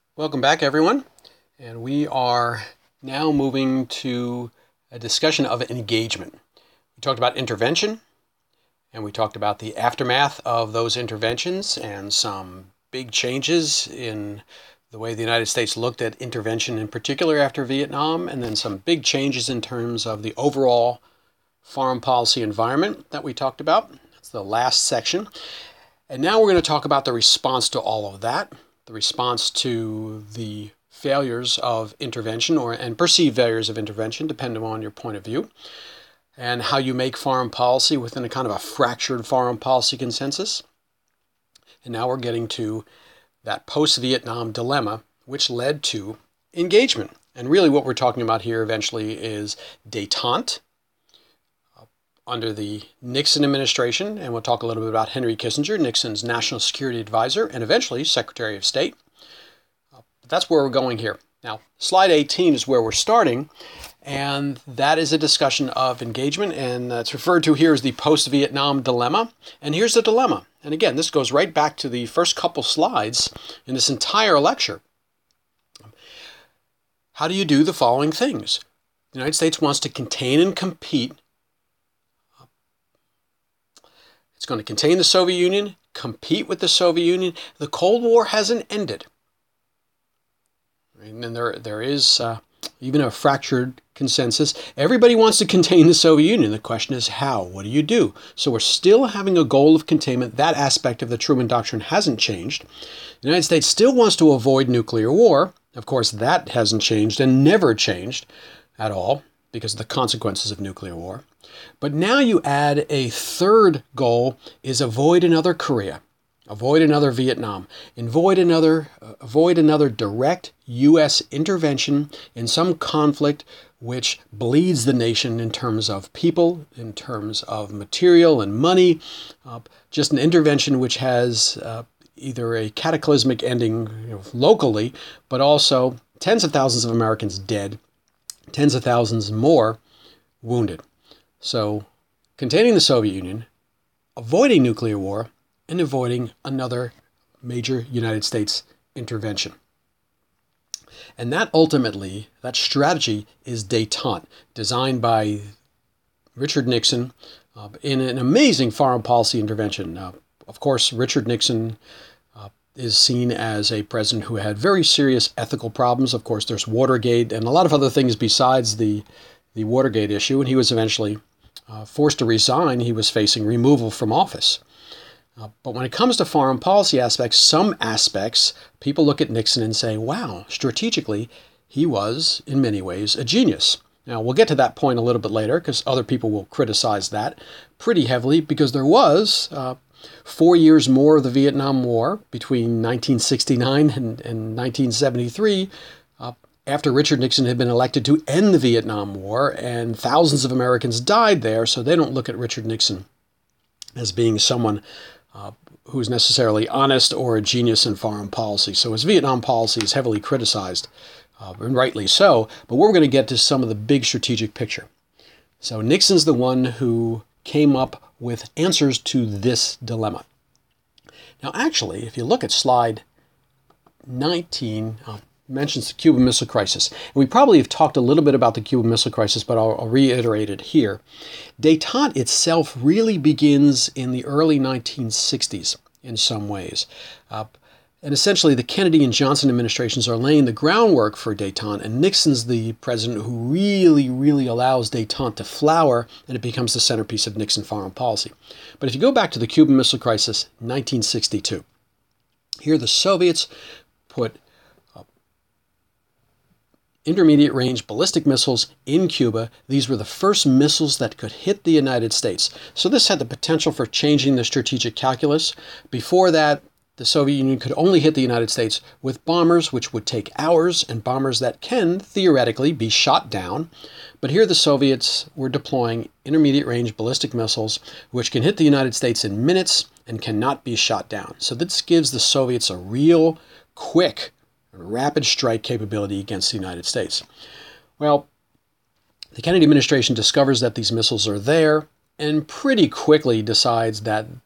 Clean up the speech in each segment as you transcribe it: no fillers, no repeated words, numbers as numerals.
Welcome back, everyone. And we are now moving to a discussion of engagement. We talked about intervention, and we talked about the aftermath of those interventions and some big changes in the way the United States looked at intervention in particular after Vietnam, and then some big changes in terms of the overall foreign policy environment that we talked about. That's the last section. And now we're going to talk about the response to all of that, the response to the failures of intervention and perceived failures of intervention, depending on your point of view, and how you make foreign policy within a kind of a fractured foreign policy consensus. And now we're getting to that post-Vietnam dilemma, which led to engagement. And really what we're talking about here eventually is détente under the Nixon administration, and we'll talk a little bit about Henry Kissinger, Nixon's national security advisor, and eventually Secretary of State. That's where we're going here. Now, slide 18 is where we're starting, and that is a discussion of engagement, and it's referred to here as the post-Vietnam dilemma. And here's the dilemma. And again, this goes right back to the first couple slides in this entire lecture. How do you do the following things? The United States wants to contain and compete. It's going to contain the Soviet Union, compete with the Soviet Union. The Cold War hasn't ended. And then there is even a fractured consensus. Everybody wants to contain the Soviet Union. The question is how? What do you do? So we're still having a goal of containment. That aspect of the Truman Doctrine hasn't changed. The United States still wants to avoid nuclear war. Of course, that hasn't changed and never changed at all because of the consequences of nuclear war. But now you add a third goal is avoid another Korea, avoid another Vietnam, avoid another direct U.S. intervention in some conflict which bleeds the nation in terms of people, in terms of material and money, just an intervention which has either a cataclysmic ending locally, but also tens of thousands of Americans dead, tens of thousands more wounded. So containing the Soviet Union, avoiding nuclear war, and avoiding another major United States intervention. And that ultimately, that strategy is détente, designed by Richard Nixon in an amazing foreign policy intervention. Of course, Richard Nixon is seen as a president who had very serious ethical problems. Of course, there's Watergate and a lot of other things besides the Watergate issue, and he was eventually forced to resign. He was facing removal from office. But when it comes to foreign policy aspects, some aspects, people look at Nixon and say, wow, strategically, he was, in many ways, a genius. Now, we'll get to that point a little bit later because other people will criticize that pretty heavily because there was 4 years more of the Vietnam War between 1969 and 1973 after Richard Nixon had been elected to end the Vietnam War, and thousands of Americans died there, so they don't look at Richard Nixon as being someone who's necessarily honest or a genius in foreign policy. So his Vietnam policy is heavily criticized, and rightly so, but we're going to get to some of the big strategic picture. So Nixon's the one who came up with answers to this dilemma. Now actually, if you look at slide 19, mentions the Cuban Missile Crisis. And we probably have talked a little bit about the Cuban Missile Crisis, but I'll reiterate it here. Détente itself really begins in the early 1960s in some ways. And essentially the Kennedy and Johnson administrations are laying the groundwork for détente, and Nixon's the president who really allows détente to flower, and it becomes the centerpiece of Nixon foreign policy. But if you go back to the Cuban Missile Crisis, 1962, here the Soviets put intermediate range ballistic missiles in Cuba. These were the first missiles that could hit the United States. So this had the potential for changing the strategic calculus. Before that, the Soviet Union could only hit the United States with bombers, which would take hours, and bombers that can theoretically be shot down. But here the Soviets were deploying intermediate range ballistic missiles, which can hit the United States in minutes and cannot be shot down. So this gives the Soviets a real quick rapid strike capability against the United States. Well, the Kennedy administration discovers that these missiles are there and pretty quickly decides that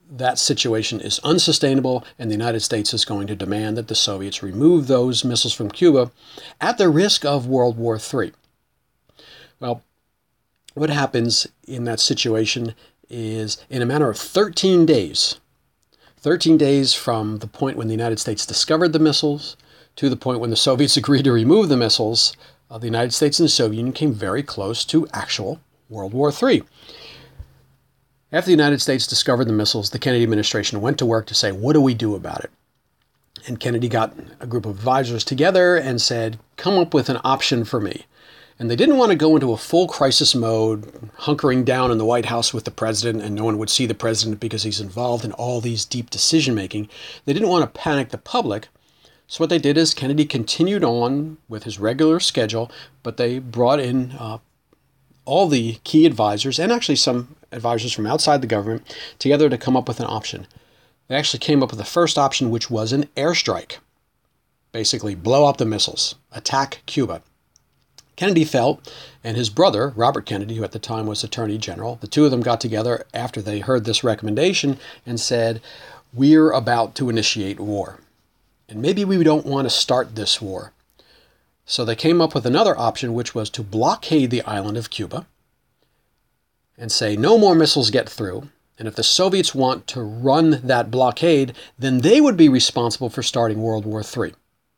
that situation is unsustainable, and the United States is going to demand that the Soviets remove those missiles from Cuba at the risk of World War III. Well, what happens in that situation is, in a matter of 13 days from the point when the United States discovered the missiles to the point when the Soviets agreed to remove the missiles, the United States and the Soviet Union came very close to actual World War III. After the United States discovered the missiles, the Kennedy administration went to work to say, what do we do about it? And Kennedy got a group of advisors together and said, come up with an option for me. And they didn't want to go into a full crisis mode, hunkering down in the White House with the president, and no one would see the president because he's involved in all these deep decision making. They didn't want to panic the public. So what they did is Kennedy continued on with his regular schedule, but they brought in all the key advisors, and actually some advisors from outside the government, together to come up with an option. They actually came up with the first option, which was an airstrike. Basically, blow up the missiles, attack Cuba. Kennedy felt, and his brother, Robert Kennedy, who at the time was Attorney General, the two of them got together after they heard this recommendation and said, we're about to initiate war. And maybe we don't want to start this war. So they came up with another option, which was to blockade the island of Cuba and say no more missiles get through. And if the Soviets want to run that blockade, then they would be responsible for starting World War III.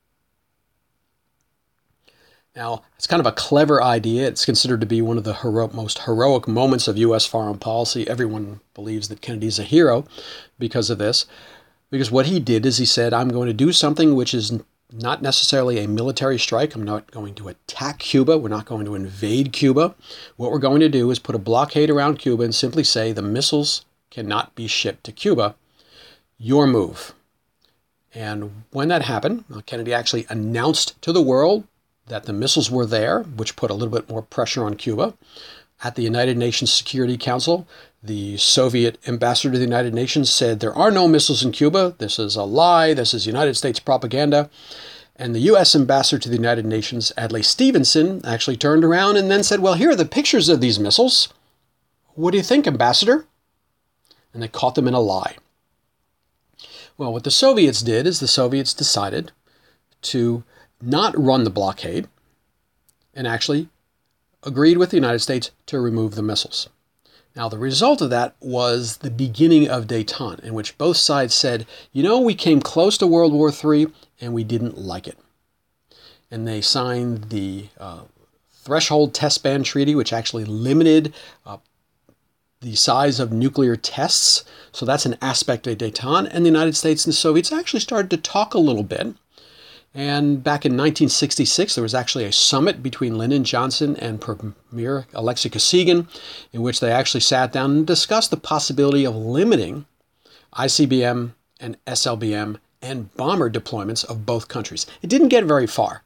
Now, it's kind of a clever idea. It's considered to be one of the most heroic moments of U.S. foreign policy. Everyone believes that Kennedy's a hero because of this. Because what he did is he said, I'm going to do something which is not necessarily a military strike. I'm not going to attack Cuba. We're not going to invade Cuba. What we're going to do is put a blockade around Cuba and simply say the missiles cannot be shipped to Cuba. Your move. And when that happened, Kennedy actually announced to the world that the missiles were there, which put a little bit more pressure on Cuba. At the United Nations Security Council, the Soviet ambassador to the United Nations said, there are no missiles in Cuba. This is a lie. This is United States propaganda. And the U.S. ambassador to the United Nations, Adlai Stevenson, actually turned around and then said, well, here are the pictures of these missiles. What do you think, Ambassador? And they caught them in a lie. Well, what the Soviets did is the Soviets decided to not run the blockade and actually agreed with the United States to remove the missiles. Now, the result of that was the beginning of Détente, in which both sides said, you know, we came close to World War III and we didn't like it. And they signed the Threshold Test Ban Treaty, which actually limited the size of nuclear tests. So that's an aspect of Détente. And the United States and the Soviets actually started to talk a little bit. And back in 1966, there was actually a summit between Lyndon Johnson and Premier Alexei Kosygin, in which they actually sat down and discussed the possibility of limiting ICBM and SLBM and bomber deployments of both countries. It didn't get very far.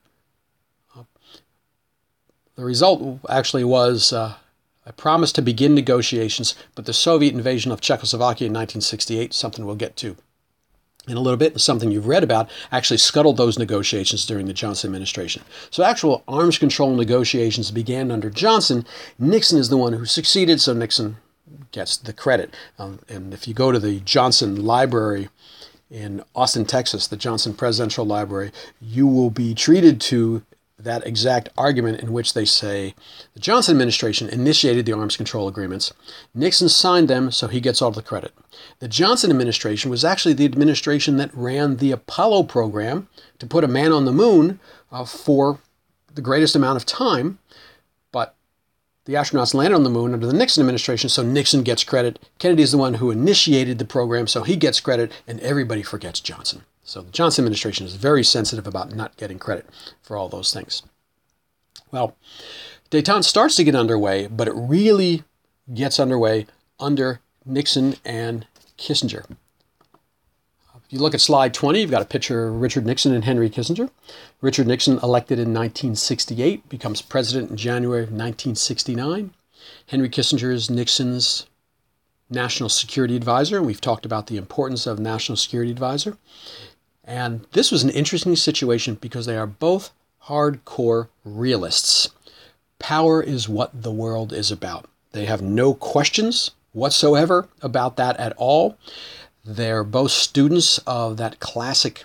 The result actually was a promise to begin negotiations, but the Soviet invasion of Czechoslovakia in 1968, something we'll get to in a little bit, something you've read about, actually scuttled those negotiations during the Johnson administration. So actual arms control negotiations began under Johnson. Nixon is the one who succeeded, so Nixon gets the credit. And if you go to the Johnson Library in Austin, Texas, the Johnson Presidential Library, you will be treated to that exact argument in which they say the Johnson administration initiated the arms control agreements. Nixon signed them, so he gets all the credit. The Johnson administration was actually the administration that ran the Apollo program to put a man on the moon for the greatest amount of time. But the astronauts landed on the moon under the Nixon administration, so Nixon gets credit. Kennedy is the one who initiated the program, so he gets credit, and everybody forgets Johnson. So the Johnson administration is very sensitive about not getting credit for all those things. Well, Détente starts to get underway, but it really gets underway under Nixon and Kissinger. If you look at slide 20, you've got a picture of Richard Nixon and Henry Kissinger. Richard Nixon, elected in 1968, becomes president in January of 1969. Henry Kissinger is Nixon's national security advisor. We've talked about the importance of national security advisor. And this was an interesting situation because they are both hardcore realists. Power is what the world is about. They have no questions whatsoever about that at all. They're both students of that classic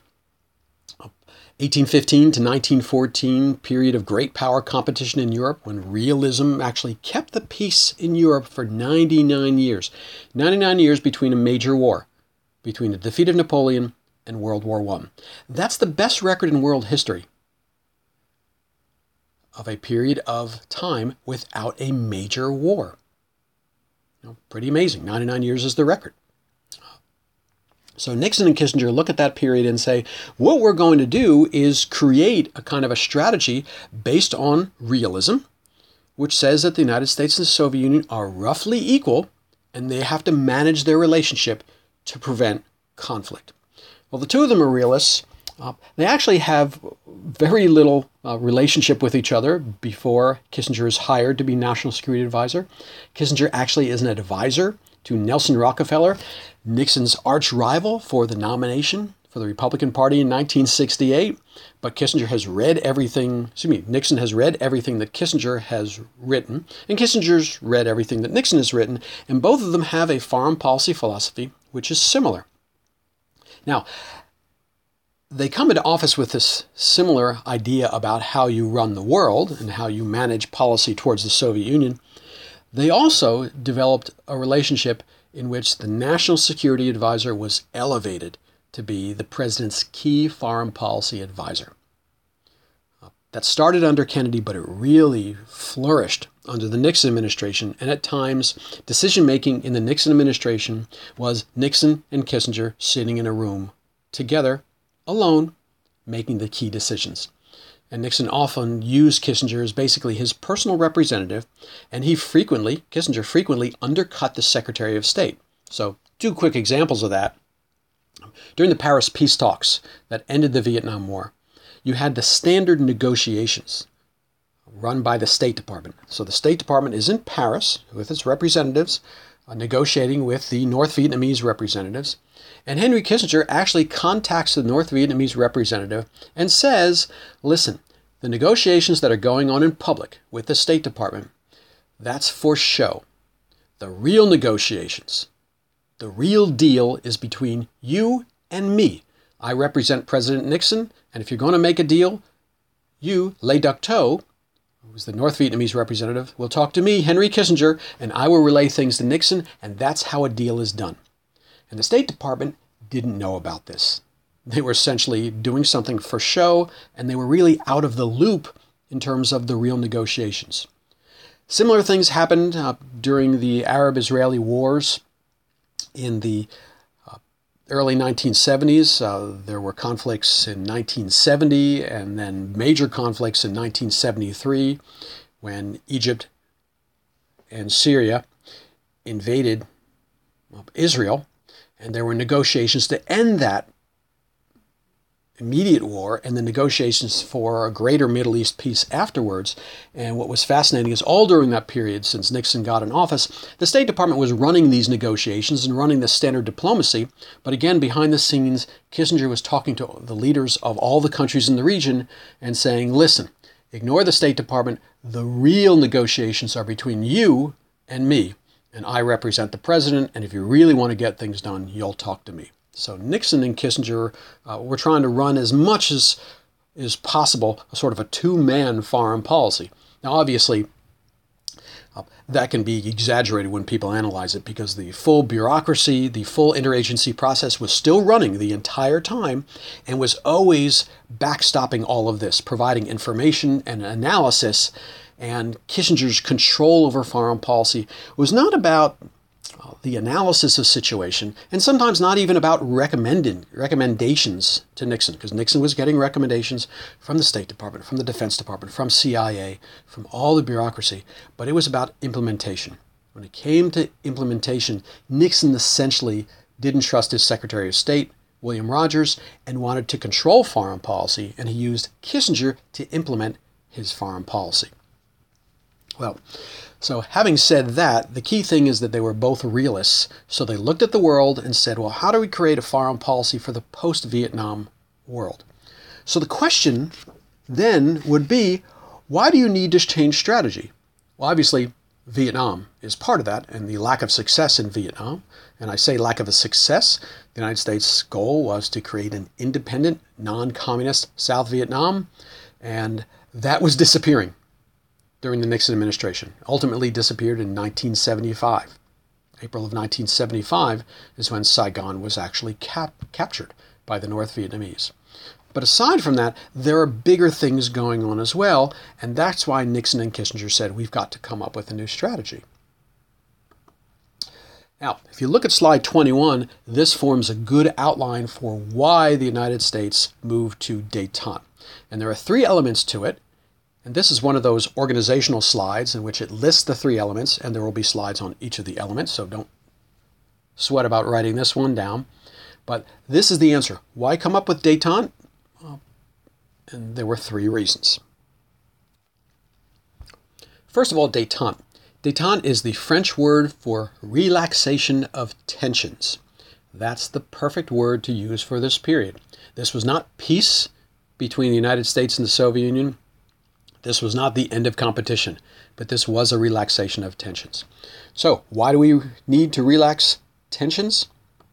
1815 to 1914 period of great power competition in Europe, when realism actually kept the peace in Europe for 99 years. 99 years between a major war, between the defeat of Napoleon and World War I. That's the best record in world history of a period of time without a major war. Pretty amazing. 99 years is the record. So Nixon and Kissinger look at that period and say, what we're going to do is create a kind of a strategy based on realism, which says that the United States and the Soviet Union are roughly equal, and they have to manage their relationship to prevent conflict. Well, the two of them are realists. They actually have very little relationship with each other before Kissinger is hired to be National Security Advisor. Kissinger actually is an advisor to Nelson Rockefeller, Nixon's arch rival for the nomination for the Republican Party in 1968. But Nixon has read everything that Kissinger has written, and Kissinger's read everything that Nixon has written, and both of them have a foreign policy philosophy which is similar. Now, they come into office with this similar idea about how you run the world and how you manage policy towards the Soviet Union. They also developed a relationship in which the National Security Advisor was elevated to be the president's key foreign policy advisor. That started under Kennedy, but it really flourished under the Nixon administration. And at times, decision-making in the Nixon administration was Nixon and Kissinger sitting in a room together, alone, making the key decisions. And Nixon often used Kissinger as basically his personal representative, and Kissinger frequently undercut the Secretary of State. So, two quick examples of that. During the Paris peace talks that ended the Vietnam War, you had the standard negotiations run by the State Department. So the State Department is in Paris with its representatives, negotiating with the North Vietnamese representatives. And Henry Kissinger actually contacts the North Vietnamese representative and says, listen, the negotiations that are going on in public with the State Department, that's for show. The real negotiations, the real deal is between you and me. I represent President Nixon, and if you're going to make a deal, you, Le Duc Tho, who's the North Vietnamese representative, will talk to me, Henry Kissinger, and I will relay things to Nixon, and that's how a deal is done. And the State Department didn't know about this. They were essentially doing something for show, and they were really out of the loop in terms of the real negotiations. Similar things happened during the Arab-Israeli wars in the early 1970s. There were conflicts in 1970 and then major conflicts in 1973 when Egypt and Syria invaded Israel. And there were negotiations to end that immediate war and the negotiations for a greater Middle East peace afterwards. And what was fascinating is all during that period, since Nixon got in office, the State Department was running these negotiations and running the standard diplomacy. But again, behind the scenes, Kissinger was talking to the leaders of all the countries in the region and saying, listen, ignore the State Department. The real negotiations are between you and me. And I represent the president, and if you really want to get things done, you'll talk to me. So Nixon and Kissinger were trying to run as much as is possible a sort of a two-man foreign policy. Now, obviously, that can be exaggerated when people analyze it because the full bureaucracy, the full interagency process was still running the entire time and was always backstopping all of this, providing information and analysis. And Kissinger's control over foreign policy was not about the analysis of situation, and sometimes not even about recommendations to Nixon, because Nixon was getting recommendations from the State Department, from the Defense Department, from CIA, from all the bureaucracy, but it was about implementation. When it came to implementation, Nixon essentially didn't trust his Secretary of State, William Rogers, and wanted to control foreign policy, and he used Kissinger to implement his foreign policy. Well, so having said that, the key thing is that they were both realists. So they looked at the world and said, well, how do we create a foreign policy for the post-Vietnam world? So the question then would be, why do you need to change strategy? Well, obviously, Vietnam is part of that, and the lack of success in Vietnam. And I say lack of a success. The United States' goal was to create an independent, non-communist South Vietnam, and that was disappearing during the Nixon administration. Ultimately disappeared in 1975. April of 1975 is when Saigon was actually captured by the North Vietnamese. But aside from that, there are bigger things going on as well, and that's why Nixon and Kissinger said we've got to come up with a new strategy. Now, if you look at slide 21, this forms a good outline for why the United States moved to détente. And there are three elements to it, and this is one of those organizational slides in which it lists the three elements, and there will be slides on each of the elements, so don't sweat about writing this one down. But this is the answer. Why come up with détente? And there were three reasons. First of all, détente. Détente is the French word for relaxation of tensions. That's the perfect word to use for this period. This was not peace between the United States and the Soviet Union. This was not the end of competition, but this was a relaxation of tensions. So, why do we need to relax tensions?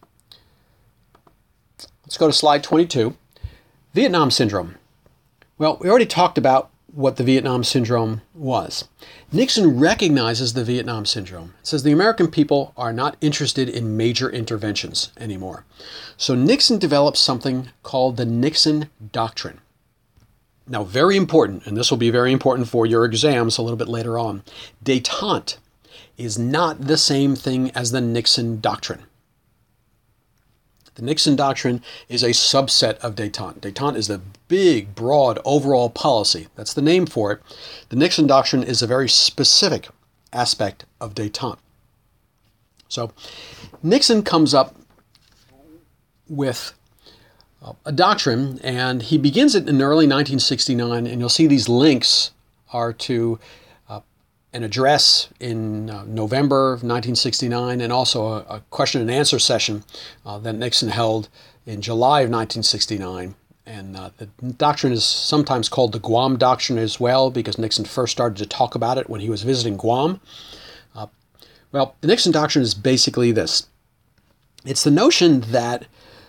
Let's go to slide 22. Vietnam Syndrome. Well, we already talked about what the Vietnam Syndrome was. Nixon recognizes the Vietnam Syndrome. It says the American people are not interested in major interventions anymore. So Nixon develops something called the Nixon Doctrine. Now, very important, and this will be very important for your exams a little bit later on. Détente is not the same thing as the Nixon Doctrine. The Nixon Doctrine is a subset of détente. Détente is the big, broad, overall policy. That's the name for it. The Nixon Doctrine is a very specific aspect of détente. So Nixon comes up with a doctrine, and he begins it in early 1969, and you'll see these links are to an address in November of 1969, and also a question and answer session that Nixon held in July of 1969. And the doctrine is sometimes called the Guam Doctrine as well, because Nixon first started to talk about it when he was visiting Guam. Well, the Nixon Doctrine is basically this. It's the notion that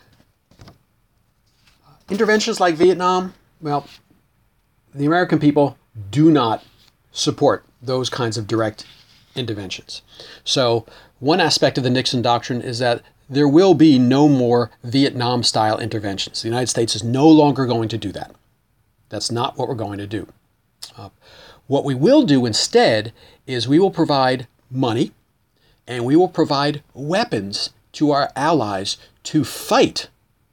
interventions like Vietnam, well, the American people do not support those kinds of direct interventions. So one aspect of the Nixon Doctrine is that there will be no more Vietnam-style interventions. The United States is no longer going to do that. That's not what we're going to do. What we will do instead is we will provide money and we will provide weapons to our allies to fight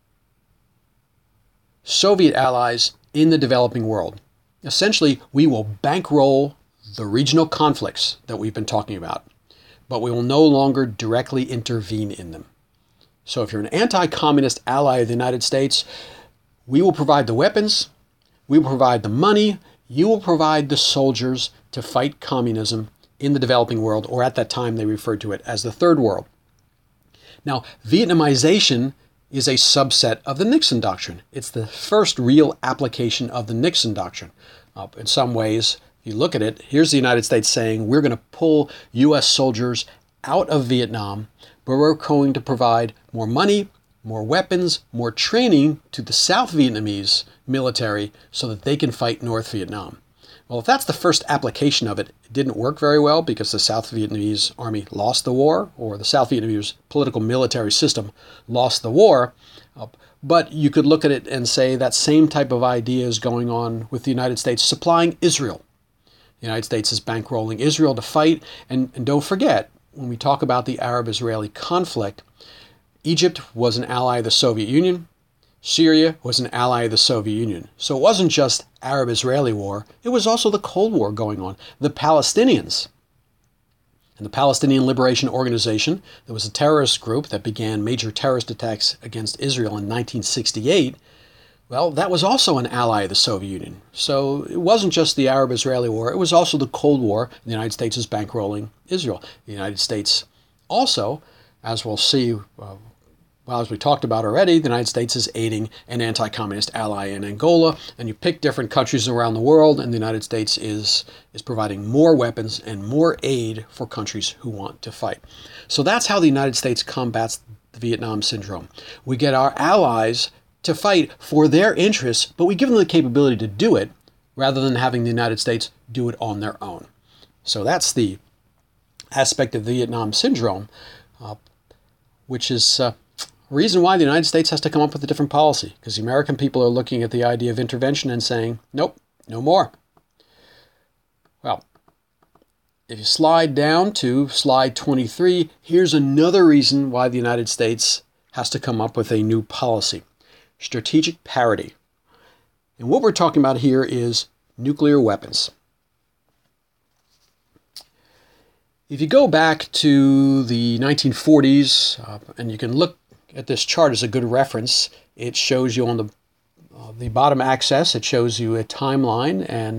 Soviet allies in the developing world. Essentially, we will bankroll the regional conflicts that we've been talking about, but we will no longer directly intervene in them. So if you're an anti-communist ally of the United States, we will provide the weapons, we will provide the money, you will provide the soldiers to fight communism in the developing world, or at that time they referred to it as the Third World. Now, Vietnamization is a subset of the Nixon Doctrine. It's the first real application of the Nixon Doctrine. In some ways, if you look at it, here's the United States saying we're going to pull U.S. soldiers out of Vietnam, but we're going to provide more money, more weapons, more training to the South Vietnamese military so that they can fight North Vietnam. Well, if that's the first application of it, it didn't work very well because the South Vietnamese army lost the war, or the South Vietnamese political military system lost the war. But you could look at it and say that same type of idea is going on with the United States supplying Israel. The United States is bankrolling Israel to fight. And don't forget, when we talk about the Arab-Israeli conflict, Egypt was an ally of the Soviet Union. Syria was an ally of the Soviet Union. So it wasn't just Arab-Israeli war, it was also the Cold War going on. The Palestinians and the Palestinian Liberation Organization, there was a terrorist group that began major terrorist attacks against Israel in 1968. Well, that was also an ally of the Soviet Union. So it wasn't just the Arab-Israeli war, it was also the Cold War. The United States is bankrolling Israel. The United States also, as we'll see Well, as we talked about already, the United States is aiding an anti-communist ally in Angola, and you pick different countries around the world, and the United States is providing more weapons and more aid for countries who want to fight. So that's how the United States combats the Vietnam Syndrome. We get our allies to fight for their interests, but we give them the capability to do it rather than having the United States do it on their own. So that's the aspect of the Vietnam Syndrome, which is reason why the United States has to come up with a different policy, because the American people are looking at the idea of intervention and saying, nope, no more. Well, if you slide down to slide 23, here's another reason why the United States has to come up with a new policy: strategic parity. And what we're talking about here is nuclear weapons. If you go back to the 1940s, and you can look at this chart as a good reference, it shows you on the bottom axis, it shows you a timeline, and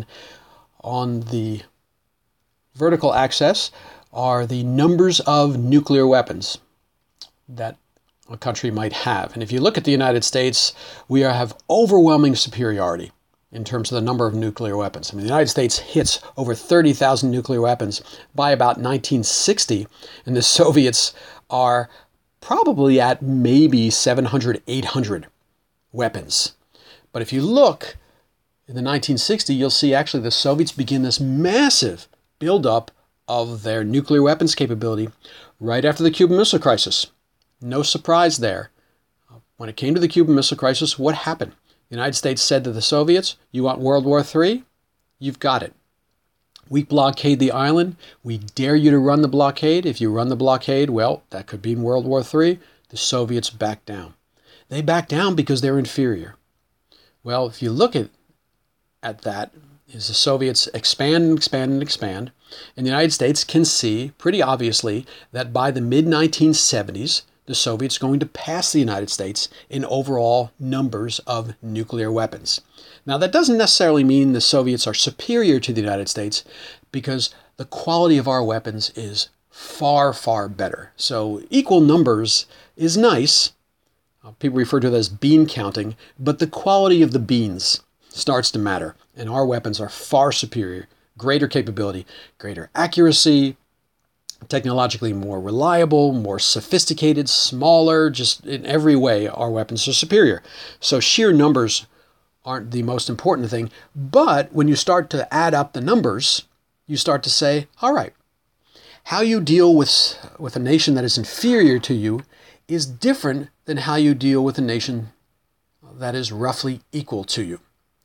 on the vertical axis are the numbers of nuclear weapons that a country might have. And if you look at the United States, we have overwhelming superiority in terms of the number of nuclear weapons. I mean, the United States hits over 30,000 nuclear weapons by about 1960, and the Soviets are probably at maybe 700, 800 weapons. But if you look in the 1960s, you'll see actually the Soviets begin this massive buildup of their nuclear weapons capability right after the Cuban Missile Crisis. No surprise there. When it came to the Cuban Missile Crisis, what happened? The United States said to the Soviets, you want World War III? You've got it. We blockade the island. We dare you to run the blockade. If you run the blockade, well, that could mean World War III. The Soviets back down. They back down because they're inferior. Well, if you look at that, is the Soviets expand and expand and expand, and the United States can see pretty obviously that by the mid-1970s, the Soviets are going to pass the United States in overall numbers of nuclear weapons. Now, that doesn't necessarily mean the Soviets are superior to the United States, because the quality of our weapons is far, far better. So equal numbers is nice. People refer to it as bean counting, but the quality of the beans starts to matter, and our weapons are far superior, greater capability, greater accuracy, technologically more reliable, more sophisticated, smaller, just in every way our weapons are superior. So sheer numbers aren't the most important thing, but when you start to add up the numbers, you start to say, all right, how you deal with a nation that is inferior to you is different than how you deal with a nation that is roughly equal to you.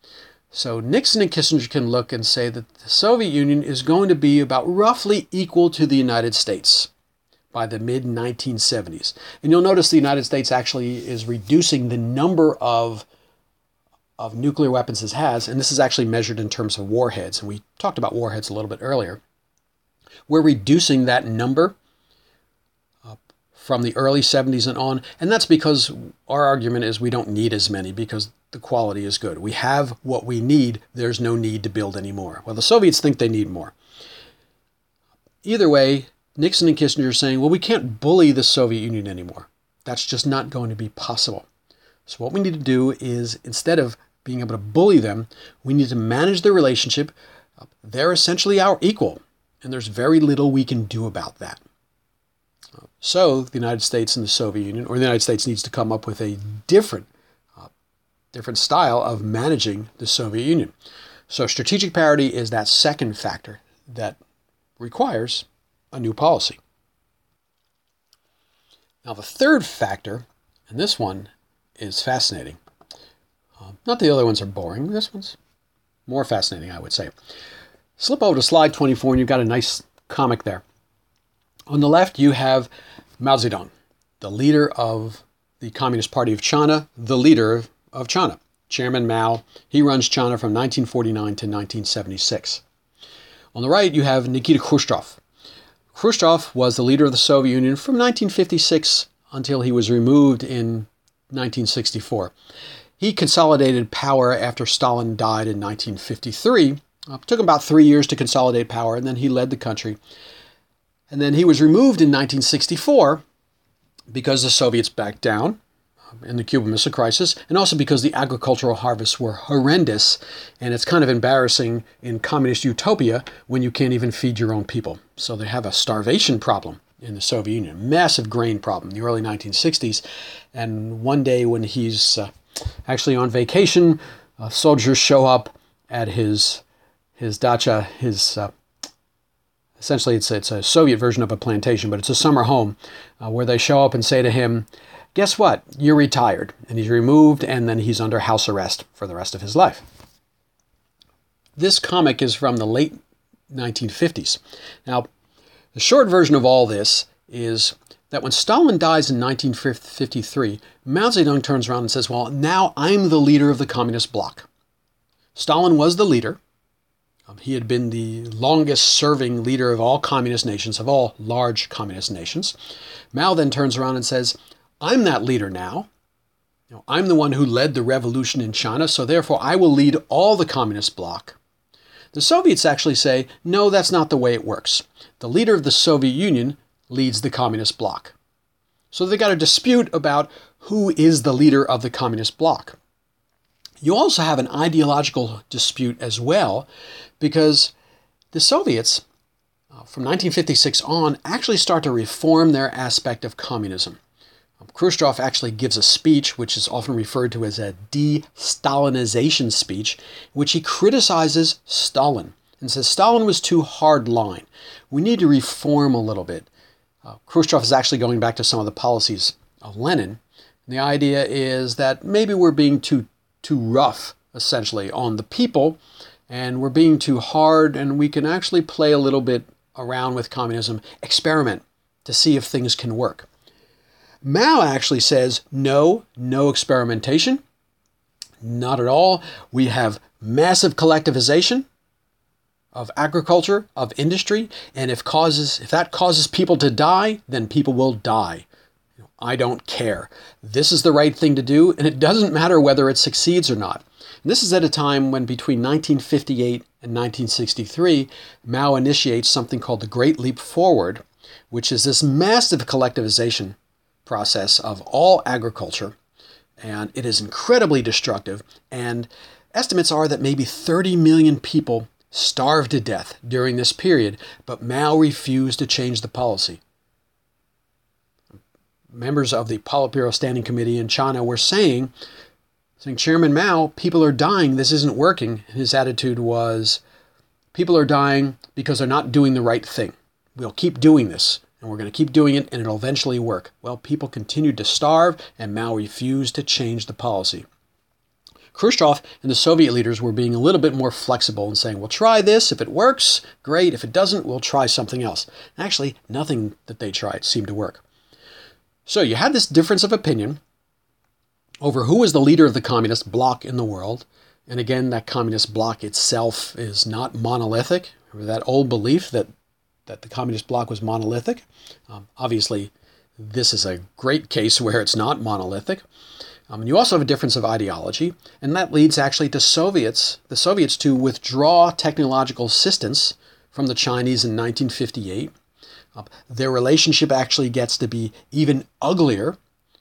So Nixon and Kissinger can look and say that the Soviet Union is going to be about roughly equal to the United States by the mid-1970s. And you'll notice the United States actually is reducing the number of nuclear weapons it has, and this is actually measured in terms of warheads. And we talked about warheads a little bit earlier. We're reducing that number from the early 70s and on, and that's because our argument is we don't need as many because the quality is good. We have what we need. There's no need to build any more. Well, the Soviets think they need more. Either way, Nixon and Kissinger are saying, well, we can't bully the Soviet Union anymore. That's just not going to be possible. So what we need to do is, instead of being able to bully them, we need to manage the relationship. They're essentially our equal, and there's very little we can do about that. So the United States and the Soviet Union, or the United States, needs to come up with a different style of managing the Soviet Union. So strategic parity is that second factor that requires a new policy. Now the third factor, and this one is fascinating. Not the other ones are boring. This one's more fascinating, I would say. Slip over to slide 24 and you've got a nice comic there. On the left, you have Mao Zedong, the leader of the Communist Party of China, the leader of China. Chairman Mao, he runs China from 1949 to 1976. On the right, you have Nikita Khrushchev. Khrushchev was the leader of the Soviet Union from 1956 until he was removed in 1964. He consolidated power after Stalin died in 1953. It took him about 3 years to consolidate power, and then he led the country. And then he was removed in 1964, because the Soviets backed down in the Cuban Missile Crisis, and also because the agricultural harvests were horrendous, and it's kind of embarrassing in communist utopia when you can't even feed your own people. So they have a starvation problem in the Soviet Union, massive grain problem in the early 1960s. And one day when he's actually on vacation, soldiers show up at his dacha, essentially it's a Soviet version of a plantation, but it's a summer home where they show up and say to him, guess what? You're retired. And he's removed, and then he's under house arrest for the rest of his life. This comic is from the late 1950s. Now, the short version of all this is that when Stalin dies in 1953, Mao Zedong turns around and says, well, now I'm the leader of the communist bloc. Stalin was the leader. He had been the longest serving leader of all communist nations, of all large communist nations. Mao then turns around and says, I'm that leader now. I'm the one who led the revolution in China, so therefore I will lead all the communist bloc. The Soviets actually say, no, that's not the way it works. The leader of the Soviet Union leads the communist bloc. So they got a dispute about who is the leader of the communist bloc. You also have an ideological dispute as well, because the Soviets, from 1956 on, actually start to reform their aspect of communism. Khrushchev actually gives a speech, which is often referred to as a de-Stalinization speech, in which he criticizes Stalin and says Stalin was too hard-line. We need to reform a little bit. Khrushchev is actually going back to some of the policies of Lenin. And the idea is that maybe we're being too rough, essentially, on the people, and we're being too hard, and we can actually play a little bit around with communism, experiment to see if things can work. Mao actually says, no experimentation, not at all. We have massive collectivization of agriculture, of industry, and if that causes people to die, then people will die. I don't care. This is the right thing to do, and it doesn't matter whether it succeeds or not. And this is at a time when between 1958 and 1963, Mao initiates something called the Great Leap Forward, which is this massive collectivization process of all agriculture, and it is incredibly destructive, and estimates are that maybe 30 million people starved to death during this period, but Mao refused to change the policy. Members of the Politburo Standing Committee in China were saying, Chairman Mao, people are dying, this isn't working. His attitude was, people are dying because they're not doing the right thing. We'll keep doing this. And we're going to keep doing it, and it'll eventually work. Well, people continued to starve, and Mao refused to change the policy. Khrushchev and the Soviet leaders were being a little bit more flexible and saying, we'll try this. If it works, great. If it doesn't, we'll try something else. Actually, nothing that they tried seemed to work. So you had this difference of opinion over who was the leader of the communist bloc in the world. And again, that communist bloc itself is not monolithic. Remember that old belief that the communist bloc was monolithic. Obviously, this is a great case where it's not monolithic. And you also have a difference of ideology, and that leads actually to the Soviets to withdraw technological assistance from the Chinese in 1958. Their relationship actually gets to be even uglier.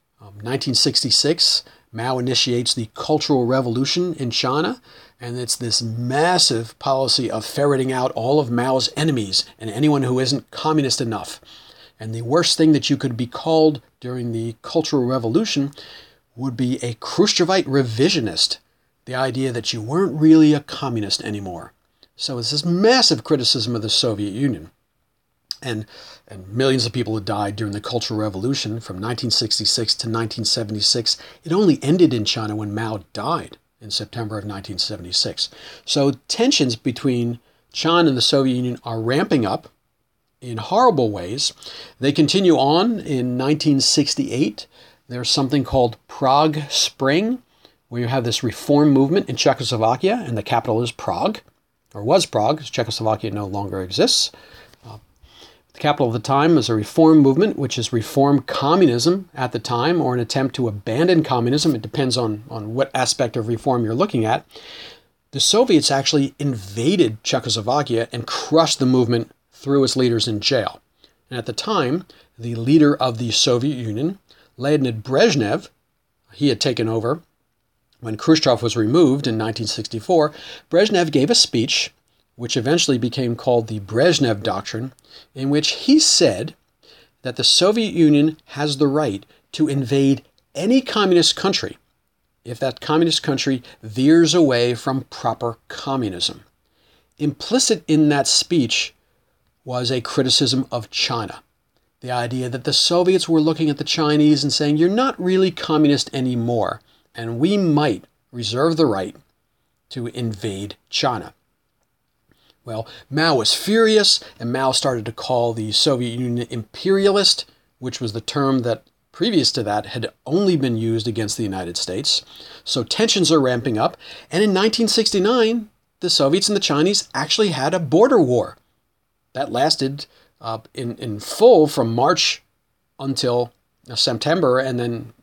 1966, Mao initiates the Cultural Revolution in China, and it's this massive policy of ferreting out all of Mao's enemies and anyone who isn't communist enough. And the worst thing that you could be called during the Cultural Revolution would be a Khrushchevite revisionist, the idea that you weren't really a communist anymore. So it's this massive criticism of the Soviet Union. And millions of people had died during the Cultural Revolution from 1966 to 1976. It only ended in China when Mao died in September of 1976. So tensions between China and the Soviet Union are ramping up in horrible ways. They continue on in 1968. There's something called Prague Spring, where you have this reform movement in Czechoslovakia, and the capital is Prague, or was Prague. Czechoslovakia no longer exists. The capital of the time was a reform movement, which is reform communism at the time, or an attempt to abandon communism. It depends on what aspect of reform you're looking at. The Soviets actually invaded Czechoslovakia and crushed the movement, threw its leaders in jail. And at the time, the leader of the Soviet Union, Leonid Brezhnev, he had taken over when Khrushchev was removed in 1964. Brezhnev gave a speech, which eventually became called the Brezhnev Doctrine, in which he said that the Soviet Union has the right to invade any communist country if that communist country veers away from proper communism. Implicit in that speech was a criticism of China. The idea that the Soviets were looking at the Chinese and saying, you're not really communist anymore, and we might reserve the right to invade China. Well, Mao was furious, and Mao started to call the Soviet Union imperialist, which was the term that previous to that had only been used against the United States. So tensions are ramping up, and in 1969, the Soviets and the Chinese actually had a border war that lasted in full from March until September, and then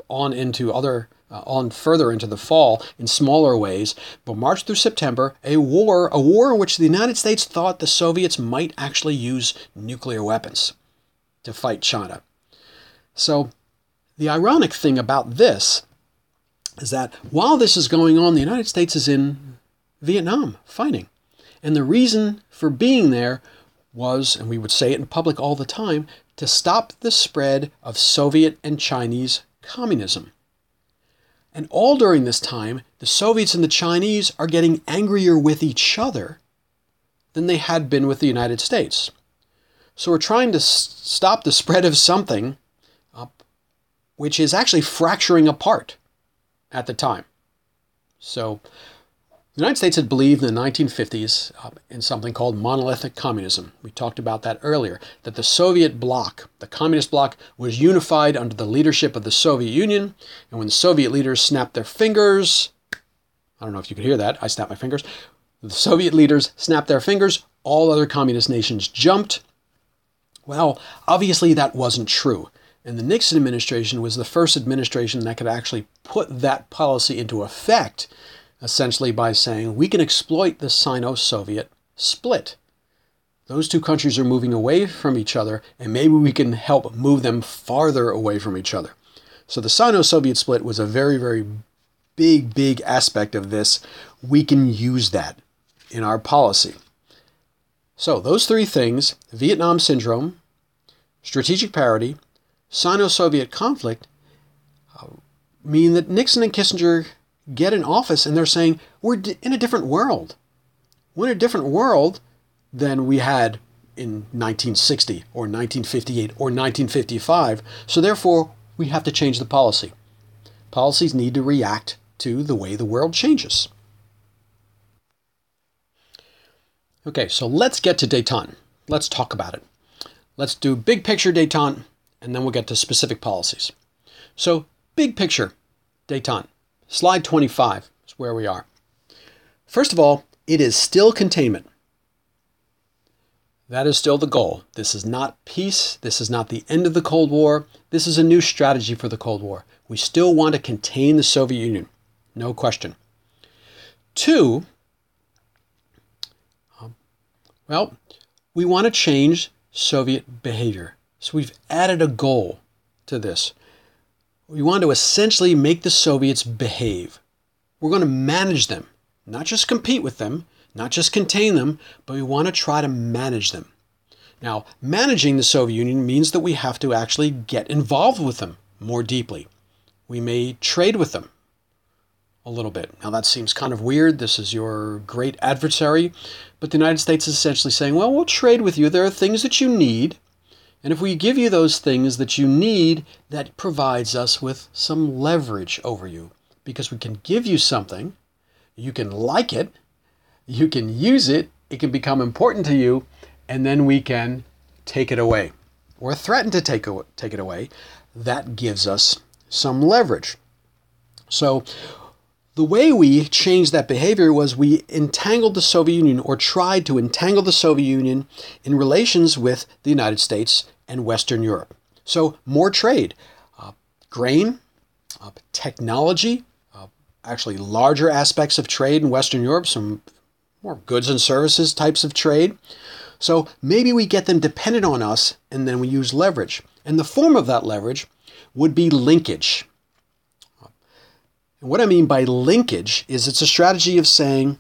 on further into the fall in smaller ways. But March through September, a war in which the United States thought the Soviets might actually use nuclear weapons to fight China. So the ironic thing about this is that while this is going on, the United States is in Vietnam fighting. And the reason for being there was, and we would say it in public all the time, to stop the spread of Soviet and Chinese communism. And all during this time, the Soviets and the Chinese are getting angrier with each other than they had been with the United States. So we're trying to stop the spread of something which is actually fracturing apart at the time. So the United States had believed in the 1950s in something called monolithic communism. We talked about that earlier, that the Soviet bloc, the communist bloc, was unified under the leadership of the Soviet Union. And when the Soviet leaders snapped their fingers, I don't know if you could hear that, I snapped my fingers. The Soviet leaders snapped their fingers, all other communist nations jumped. Well, obviously that wasn't true. And the Nixon administration was the first administration that could actually put that policy into effect, essentially by saying, we can exploit the Sino-Soviet split. Those two countries are moving away from each other, and maybe we can help move them farther away from each other. So the Sino-Soviet split was a very, very big aspect of this. We can use that in our policy. So those three things, Vietnam Syndrome, strategic parity, Sino-Soviet conflict, mean that Nixon and Kissinger get in office and they're saying, we're in a different world. We're in a different world than we had in 1960 or 1958 or 1955. So therefore, we have to change the policy. Policies need to react to the way the world changes. Okay, so let's get to détente. Let's talk about it. Let's do big picture détente, and then we'll get to specific policies. So, big picture détente. Slide 25 is where we are. First of all, it is still containment. That is still the goal. This is not peace. This is not the end of the Cold War. This is a new strategy for the Cold War. We still want to contain the Soviet Union. No question. 2, we want to change Soviet behavior. So we've added a goal to this. We want to essentially make the Soviets behave. We're going to manage them, not just compete with them, not just contain them, but we want to try to manage them. Now, managing the Soviet Union means that we have to actually get involved with them more deeply. We may trade with them a little bit. Now, that seems kind of weird. This is your great adversary. But the United States is essentially saying, well, we'll trade with you. There are things that you need. And if we give you those things that you need, that provides us with some leverage over you. Because we can give you something, you can like it, you can use it, it can become important to you, and then we can take it away. Or threaten to take it away. That gives us some leverage. So the way we changed that behavior was we entangled the Soviet Union, or tried to entangle the Soviet Union in relations with the United States and Western Europe. So more trade, grain, technology, actually larger aspects of trade in Western Europe, some more goods and services types of trade. So maybe we get them dependent on us and then we use leverage. And the form of that leverage would be linkage. And what I mean by linkage is it's a strategy of saying,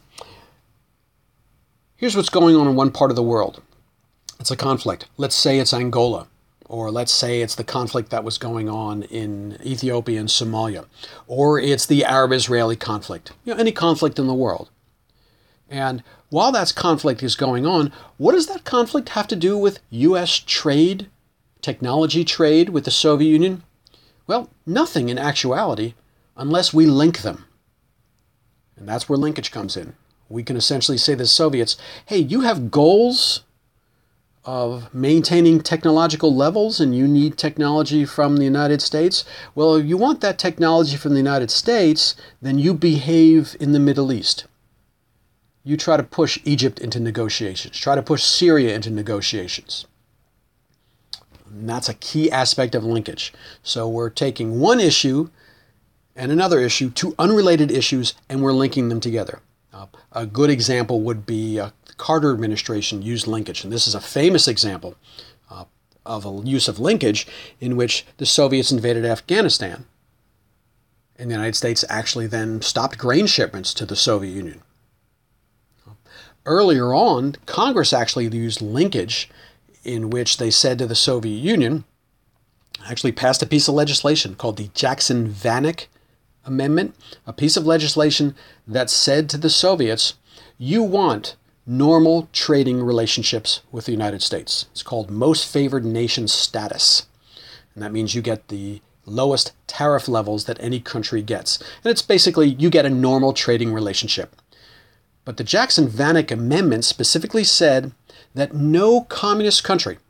here's what's going on in one part of the world. It's a conflict. Let's say it's Angola, or let's say it's the conflict that was going on in Ethiopia and Somalia, or it's the Arab-Israeli conflict, any conflict in the world. And while that conflict is going on, what does that conflict have to do with U.S. trade, technology trade with the Soviet Union? Well, nothing in actuality, unless we link them. And that's where linkage comes in. We can essentially say to the Soviets, hey, you have goals of maintaining technological levels and you need technology from the United States. Well, if you want that technology from the United States, then you behave in the Middle East. You try to push Egypt into negotiations. Try to push Syria into negotiations. And that's a key aspect of linkage. So we're taking one issue and another issue, two unrelated issues, and we're linking them together. A good example would be the Carter administration used linkage. And this is a famous example of a use of linkage in which the Soviets invaded Afghanistan. And the United States actually then stopped grain shipments to the Soviet Union. Earlier on, Congress actually used linkage in which they said to the Soviet Union, actually passed a piece of legislation called the Jackson-Vanik Amendment, a piece of legislation that said to the Soviets, you want normal trading relationships with the United States. It's called most favored nation status. And that means you get the lowest tariff levels that any country gets. And it's basically you get a normal trading relationship. But the Jackson-Vanik Amendment specifically said that no communist country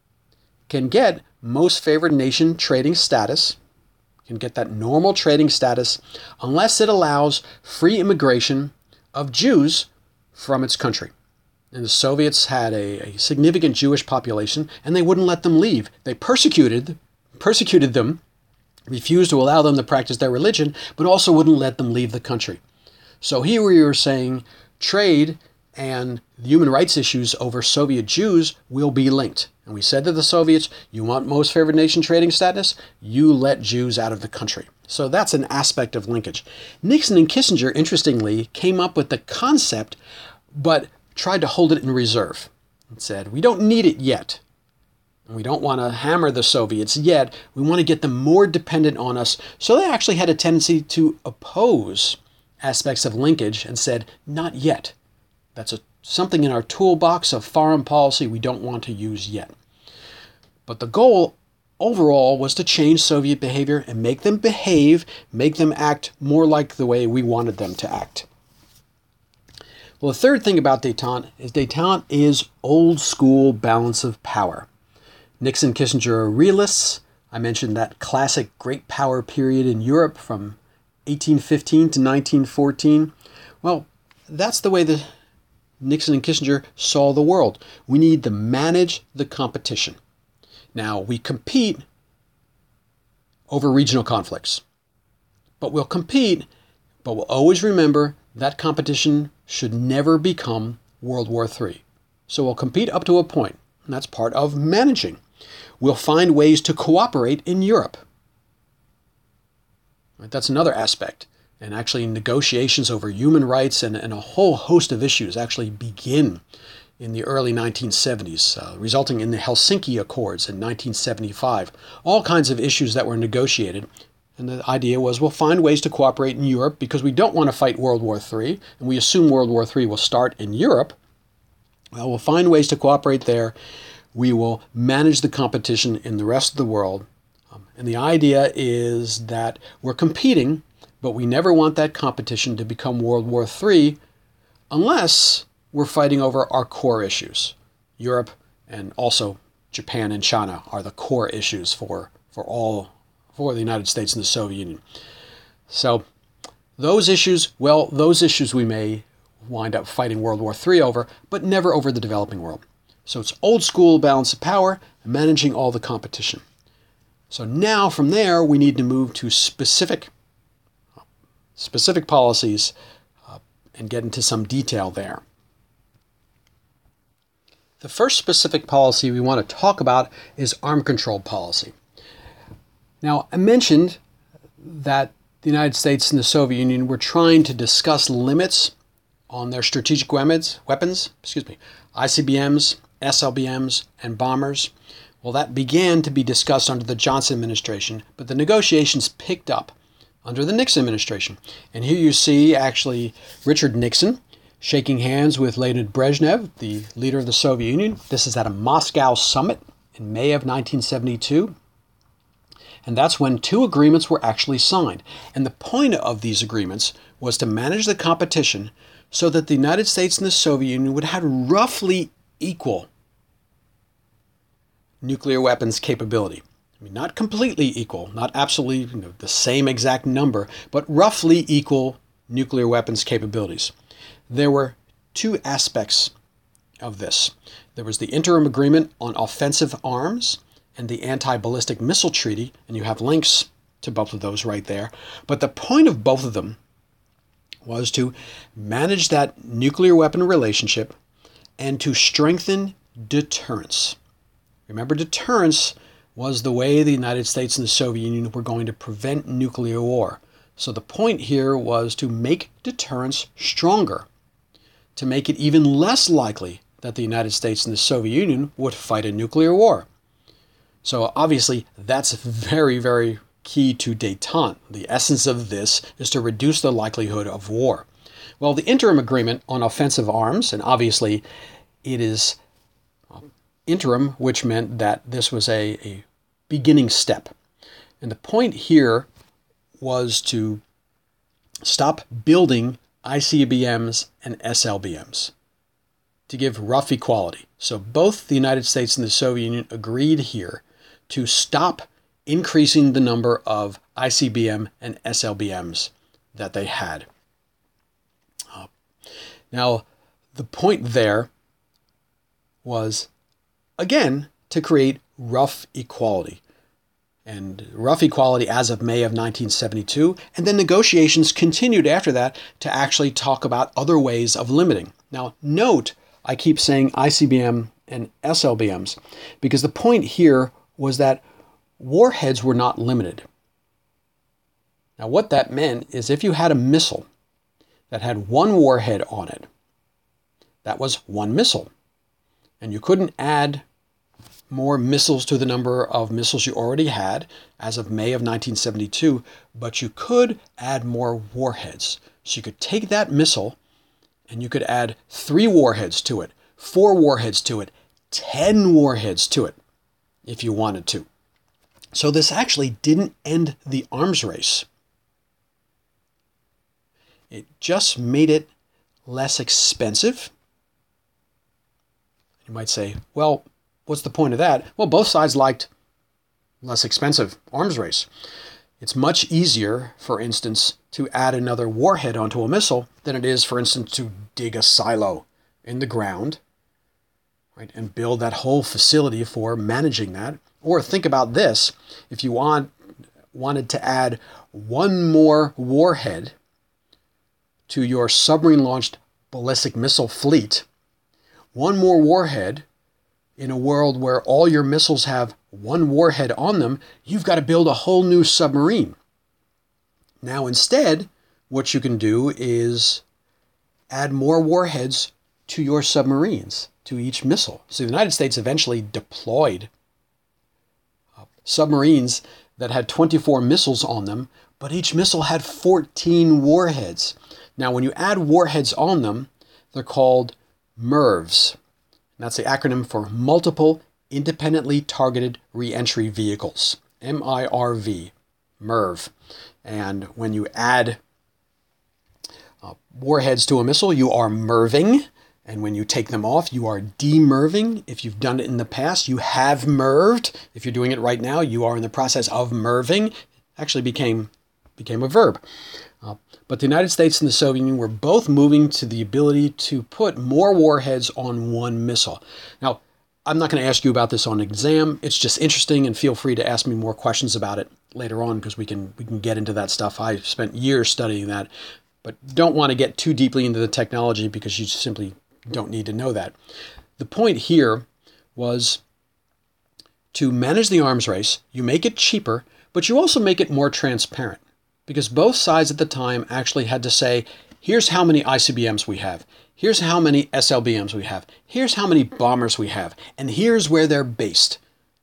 can get most favored nation trading status, can get that normal trading status, unless it allows free immigration of Jews from its country. And the Soviets had a significant Jewish population, and they wouldn't let them leave. They persecuted them, refused to allow them to practice their religion, but also wouldn't let them leave the country. So here we were saying trade and human rights issues over Soviet Jews will be linked. And we said to the Soviets, you want most favored nation trading status? You let Jews out of the country. So that's an aspect of linkage. Nixon and Kissinger, interestingly, came up with the concept, but tried to hold it in reserve and said, we don't need it yet. And we don't want to hammer the Soviets yet. We want to get them more dependent on us. So they actually had a tendency to oppose aspects of linkage and said, not yet. That's something in our toolbox of foreign policy we don't want to use yet. But the goal overall was to change Soviet behavior and make them behave, make them act more like the way we wanted them to act. Well, the third thing about détente is old school balance of power. Nixon and Kissinger are realists. I mentioned that classic great power period in Europe from 1815 to 1914. Well, that's the way the Nixon and Kissinger saw the world. We need to manage the competition. Now, we compete over regional conflicts. But we'll compete, but we'll always remember that competition should never become World War III. So we'll compete up to a point, and that's part of managing. We'll find ways to cooperate in Europe. Right, that's another aspect. And actually negotiations over human rights and a whole host of issues actually begin in the early 1970s, resulting in the Helsinki Accords in 1975. All kinds of issues that were negotiated. And the idea was we'll find ways to cooperate in Europe because we don't want to fight World War III, and we assume World War III will start in Europe. Well, we'll find ways to cooperate there. We will manage the competition in the rest of the world. And the idea is that we're competing, but we never want that competition to become World War III unless we're fighting over our core issues. Europe and also Japan and China are the core issues for the United States and the Soviet Union. So those issues we may wind up fighting World War III over, but never over the developing world. So it's old school balance of power and managing all the competition. So now from there, we need to move to specific policies and get into some detail there. The first specific policy we want to talk about is arm control policy. Now, I mentioned that the United States and the Soviet Union were trying to discuss limits on their strategic weapons, ICBMs, SLBMs, and bombers. Well, that began to be discussed under the Johnson administration, but the negotiations picked up under the Nixon administration. And here you see actually Richard Nixon shaking hands with Leonid Brezhnev, the leader of the Soviet Union. This is at a Moscow summit in May of 1972. And that's when two agreements were actually signed. And the point of these agreements was to manage the competition so that the United States and the Soviet Union would have roughly equal nuclear weapons capability. I mean, not completely equal, not absolutely the same exact number, but roughly equal nuclear weapons capabilities. There were two aspects of this. There was the interim agreement on offensive arms and the anti-ballistic missile treaty, and you have links to both of those right there. But the point of both of them was to manage that nuclear weapon relationship and to strengthen deterrence. Remember, deterrence was the way the United States and the Soviet Union were going to prevent nuclear war. So the point here was to make deterrence stronger, to make it even less likely that the United States and the Soviet Union would fight a nuclear war. So obviously that's very, very key to détente. The essence of this is to reduce the likelihood of war. Well, the interim agreement on offensive arms, and obviously it is interim, which meant that this was a beginning step. And the point here was to stop building ICBMs and SLBMs to give rough equality. So both the United States and the Soviet Union agreed here to stop increasing the number of ICBM and SLBMs that they had. Now, the point there was, again, to create rough equality. And rough equality as of May of 1972, and then negotiations continued after that to actually talk about other ways of limiting. Now, note, I keep saying ICBM and SLBMs, because the point here was that warheads were not limited. Now, what that meant is if you had a missile that had one warhead on it, that was one missile. And you couldn't add more missiles to the number of missiles you already had as of May of 1972, but you could add more warheads. So you could take that missile and you could add 3 warheads to it, 4 warheads to it, 10 warheads to it, if you wanted to. So this actually didn't end the arms race. It just made it less expensive. You might say, well, what's the point of that? Well, both sides liked less expensive arms race. It's much easier, for instance, to add another warhead onto a missile than it is, for instance, to dig a silo in the ground, right, and build that whole facility for managing that. Or think about this. If you wanted to add one more warhead to your submarine-launched ballistic missile fleet, one more warhead in a world where all your missiles have one warhead on them, you've got to build a whole new submarine. Now, instead, what you can do is add more warheads to your submarines, to each missile. So the United States eventually deployed submarines that had 24 missiles on them, but each missile had 14 warheads. Now, when you add warheads on them, they're called MIRVs. That's the acronym for Multiple Independently Targeted Reentry Vehicles, MIRV, MIRV. And when you add warheads to a missile, you are MIRVing. And when you take them off, you are demirving. If you've done it in the past, you have MIRVed. If you're doing it right now, you are in the process of MIRVing. Actually became a verb. But the United States and the Soviet Union were both moving to the ability to put more warheads on one missile. Now, I'm not going to ask you about this on exam. It's just interesting, and feel free to ask me more questions about it later on because we can get into that stuff. I spent years studying that, but don't want to get too deeply into the technology because you simply don't need to know that. The point here was to manage the arms race. You make it cheaper, but you also make it more transparent, because both sides at the time actually had to say, here's how many ICBMs we have, here's how many SLBMs we have, here's how many bombers we have, and here's where they're based.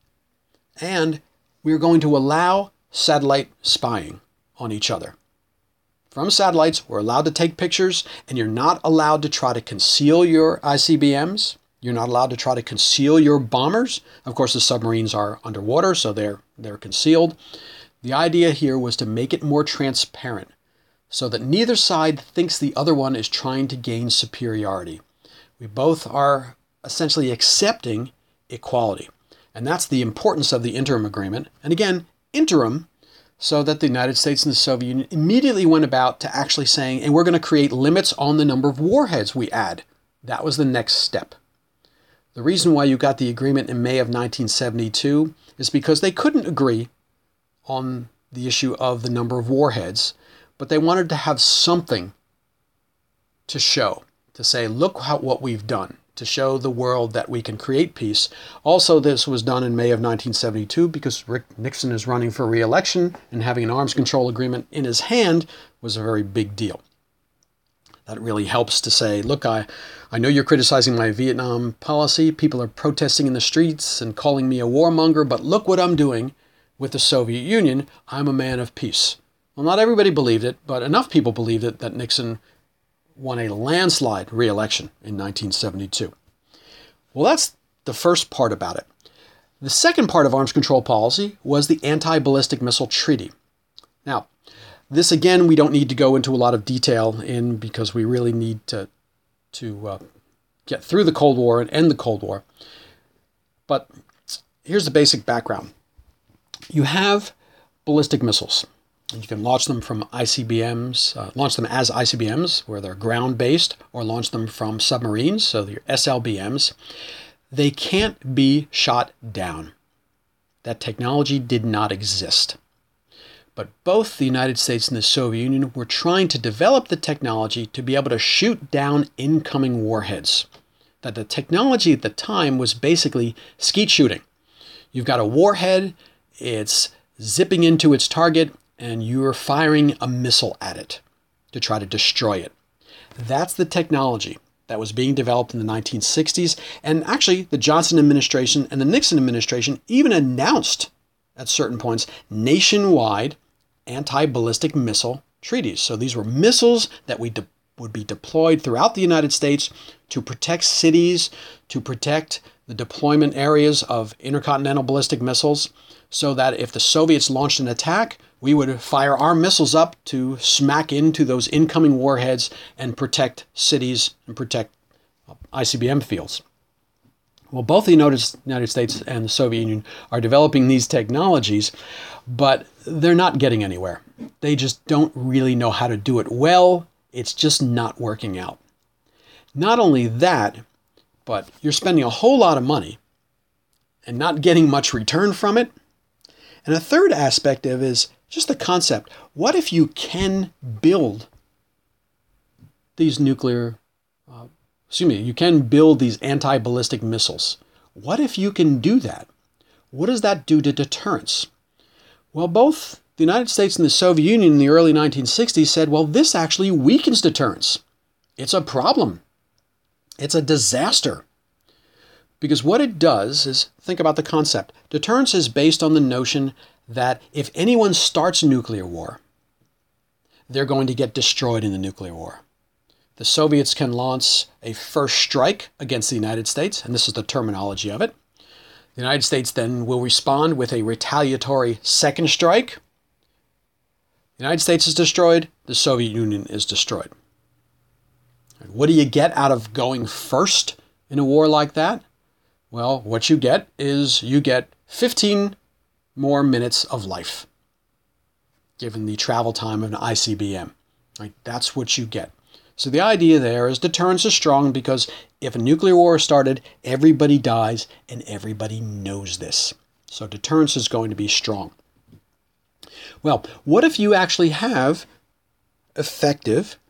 And we're going to allow satellite spying on each other. From satellites, we're allowed to take pictures, and you're not allowed to try to conceal your ICBMs. You're not allowed to try to conceal your bombers. Of course, the submarines are underwater, so they're concealed. The idea here was to make it more transparent so that neither side thinks the other one is trying to gain superiority. We both are essentially accepting equality. And that's the importance of the interim agreement. And again, interim, so that the United States and the Soviet Union immediately went about to actually saying, and we're going to create limits on the number of warheads we add. That was the next step. The reason why you got the agreement in May of 1972 is because they couldn't agree on the issue of the number of warheads, but they wanted to have something to show, to say, look what we've done, to show the world that we can create peace. Also, this was done in May of 1972 because Rick Nixon is running for re-election, and having an arms control agreement in his hand was a very big deal. That really helps to say, look, I know you're criticizing my Vietnam policy. People are protesting in the streets and calling me a warmonger, but look what I'm doing with the Soviet Union. I'm a man of peace. Well, not everybody believed it, but enough people believed it that Nixon won a landslide re-election in 1972. Well, that's the first part about it. The second part of arms control policy was the Anti-Ballistic Missile Treaty. Now, this again, we don't need to go into a lot of detail in, because we really need to get through the Cold War and end the Cold War. But here's the basic background. You have ballistic missiles. And you can launch them from ICBMs, launch them as ICBMs, where they're ground-based, or launch them from submarines, so they're SLBMs. They can't be shot down. That technology did not exist. But both the United States and the Soviet Union were trying to develop the technology to be able to shoot down incoming warheads. That the technology at the time was basically skeet shooting. You've got a warhead, it's zipping into its target, and you're firing a missile at it to try to destroy it. That's the technology that was being developed in the 1960s. And actually, the Johnson administration and the Nixon administration even announced at certain points nationwide anti-ballistic missile treaties. So these were missiles that would be deployed throughout the United States to protect cities, to protect the deployment areas of intercontinental ballistic missiles, so that if the Soviets launched an attack, we would fire our missiles up to smack into those incoming warheads and protect cities and protect ICBM fields. Well, both the United States and the Soviet Union are developing these technologies, but they're not getting anywhere. They just don't really know how to do it well. It's just not working out. Not only that, but you're spending a whole lot of money and not getting much return from it. And a third aspect of it is just the concept. What if you can build these you can build these anti-ballistic missiles? What if you can do that? What does that do to deterrence? Well, both the United States and the Soviet Union in the early 1960s said, well, this actually weakens deterrence. It's a problem. It's a disaster. Because what it does is, think about the concept. Deterrence is based on the notion that if anyone starts a nuclear war, they're going to get destroyed in the nuclear war. The Soviets can launch a first strike against the United States, and this is the terminology of it. The United States then will respond with a retaliatory second strike. The United States is destroyed, the Soviet Union is destroyed. And what do you get out of going first in a war like that? Well, what you get is you get 15 more minutes of life, given the travel time of an ICBM. Right? That's what you get. So the idea there is deterrence is strong because if a nuclear war is started, everybody dies and everybody knows this. So deterrence is going to be strong. Well, what if you actually have effective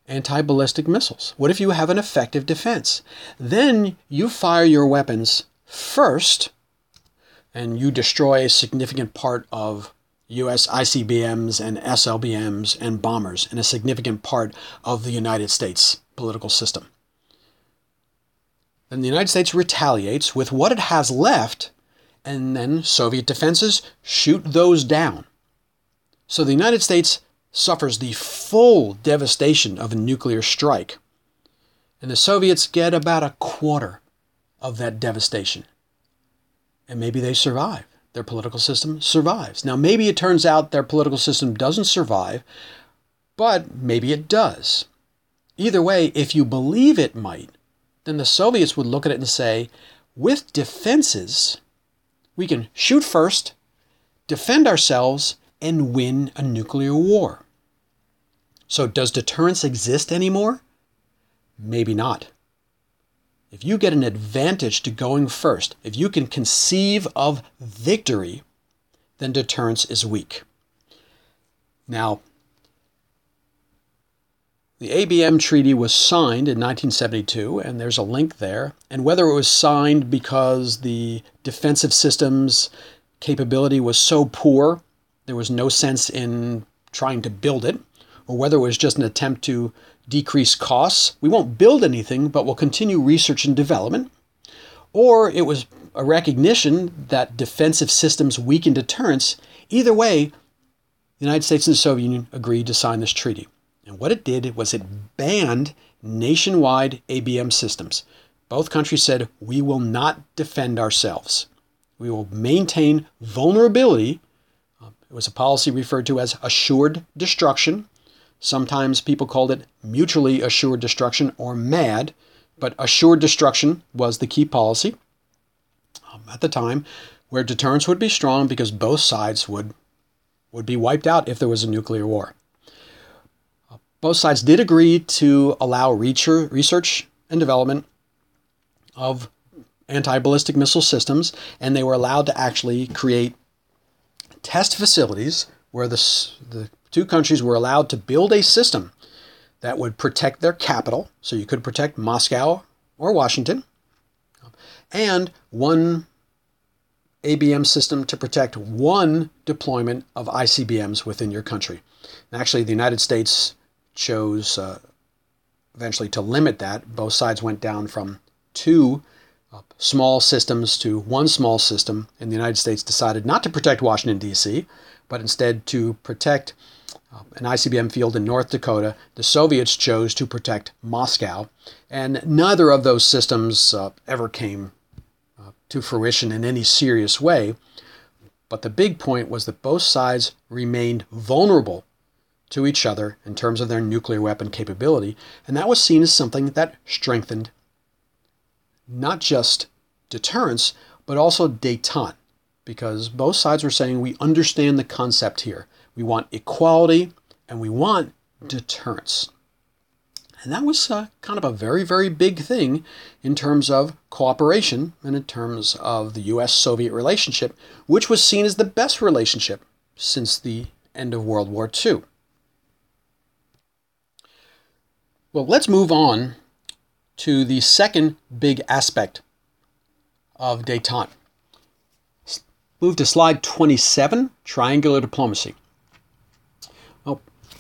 anti-ballistic missiles? What if you have an effective defense? Then you fire your weapons first and you destroy a significant part of US ICBMs and SLBMs and bombers and a significant part of the United States political system. Then the United States retaliates with what it has left, and then Soviet defenses shoot those down. So the United States suffers the full devastation of a nuclear strike, and the Soviets get about a quarter of that devastation. And maybe they survive. Their political system survives. Now, maybe it turns out their political system doesn't survive, but maybe it does. Either way, if you believe it might, then the Soviets would look at it and say, with defenses, we can shoot first, defend ourselves, and win a nuclear war. So does deterrence exist anymore? Maybe not. If you get an advantage to going first, if you can conceive of victory, then deterrence is weak. Now, the ABM Treaty was signed in 1972, and there's a link there. And whether it was signed because the defensive systems capability was so poor, there was no sense in trying to build it, or whether it was just an attempt to decrease costs. We won't build anything, but we'll continue research and development. Or it was a recognition that defensive systems weaken deterrence. Either way, the United States and the Soviet Union agreed to sign this treaty. And what it did was it banned nationwide ABM systems. Both countries said, we will not defend ourselves. We will maintain vulnerability. It was a policy referred to as assured destruction. Sometimes people called it mutually assured destruction or MAD, but assured destruction was the key policy at the time, where deterrence would be strong because both sides would be wiped out if there was a nuclear war. Both sides did agree to allow research and development of anti-ballistic missile systems, and they were allowed to actually create test facilities where the two countries were allowed to build a system that would protect their capital, so you could protect Moscow or Washington, and one ABM system to protect one deployment of ICBMs within your country. And actually, the United States chose eventually to limit that. Both sides went down from two small systems to one small system, and the United States decided not to protect Washington, D.C., but instead to protect an ICBM field in North Dakota. The Soviets chose to protect Moscow, and neither of those systems ever came to fruition in any serious way. But the big point was that both sides remained vulnerable to each other in terms of their nuclear weapon capability, and that was seen as something that strengthened not just deterrence, but also détente, because both sides were saying, we understand the concept here. We want equality, and we want deterrence. And that was kind of a very, very big thing in terms of cooperation and in terms of the U.S.-Soviet relationship, which was seen as the best relationship since the end of World War II. Well, let's move on to the second big aspect of détente. Move to slide 27, triangular diplomacy. Well,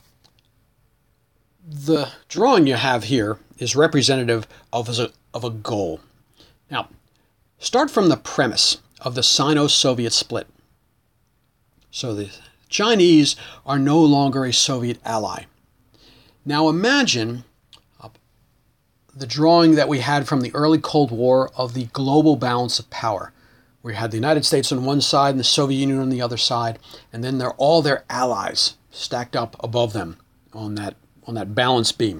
the drawing you have here is representative of a goal. Now, start from the premise of the Sino-Soviet split. So the Chinese are no longer a Soviet ally. Now imagine the drawing that we had from the early Cold War of the global balance of power. We had the United States on one side and the Soviet Union on the other side, and then they're all their allies stacked up above them on that balance beam.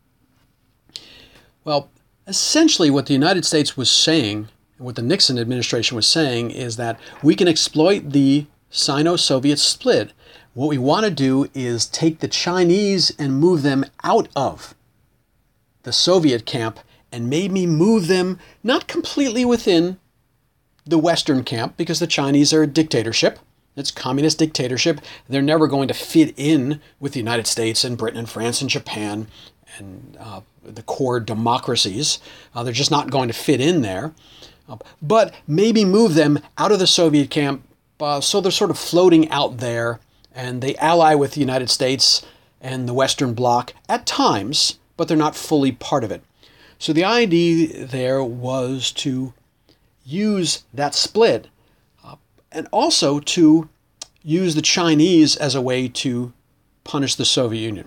Well, essentially what the United States was saying, and what the Nixon administration was saying, is that we can exploit the Sino-Soviet split. What we want to do is take the Chinese and move them out of the Soviet camp and maybe move them not completely within the Western camp, because the Chinese are a dictatorship. It's communist dictatorship. They're never going to fit in with the United States and Britain and France and Japan the core democracies. They're just not going to fit in there. But maybe move them out of the Soviet camp so they're sort of floating out there, and they ally with the United States and the Western Bloc at times, but they're not fully part of it. So the idea there was to use that split and also to use the Chinese as a way to punish the Soviet Union.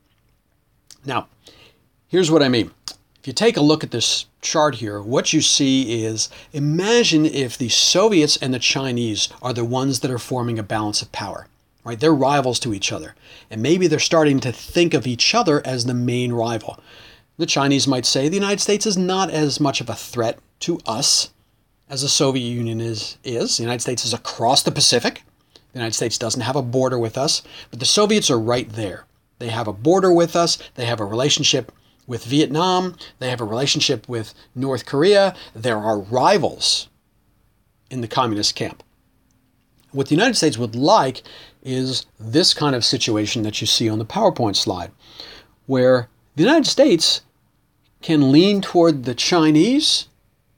Now, here's what I mean. If you take a look at this chart here, what you see is, imagine if the Soviets and the Chinese are the ones that are forming a balance of power, right? They're rivals to each other, and maybe they're starting to think of each other as the main rival. The Chinese might say the United States is not as much of a threat to us as the Soviet Union is. The United States is across the Pacific. The United States doesn't have a border with us, but the Soviets are right there. They have a border with us. They have a relationship with Vietnam. They have a relationship with North Korea. There are rivals in the communist camp. What the United States would like is this kind of situation that you see on the PowerPoint slide, where the United States can lean toward the Chinese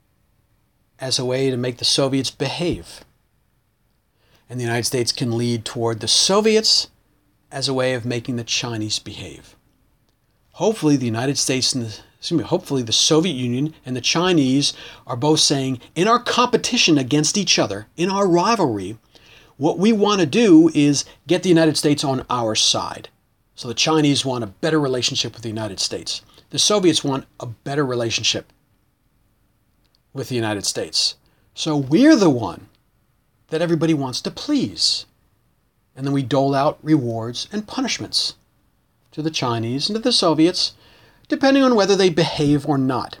as a way to make the Soviets behave. And the United States can lead toward the Soviets as a way of making the Chinese behave. Hopefully the United States and hopefully the Soviet Union and the Chinese are both saying, in our competition against each other, in our rivalry, what we want to do is get the United States on our side. So the Chinese want a better relationship with the United States. The Soviets want a better relationship with the United States. So we're the one that everybody wants to please. And then we dole out rewards and punishments to the Chinese and to the Soviets, depending on whether they behave or not.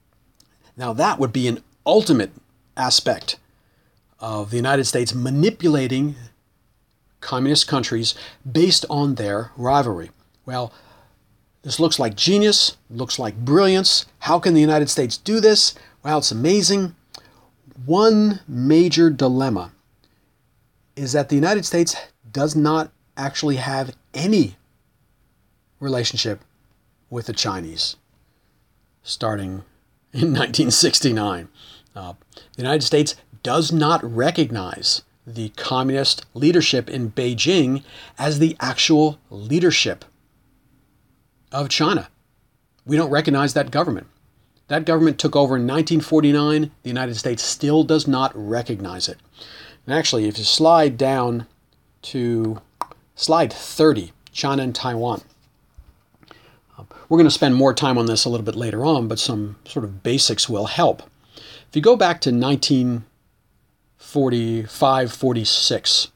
Now that would be an ultimate aspect of the United States manipulating communist countries based on their rivalry. Well, this looks like genius, looks like brilliance. How can the United States do this? Well, it's amazing. One major dilemma is that the United States does not actually have any relationship with the Chinese, starting in 1969. The United States does not recognize the communist leadership in Beijing as the actual leadership of China. We don't recognize that government. That government took over in 1949. The United States still does not recognize it. And actually, if you slide down to slide 30, China and Taiwan. We're going to spend more time on this a little bit later on, but some sort of basics will help. If you go back to 1945, 46,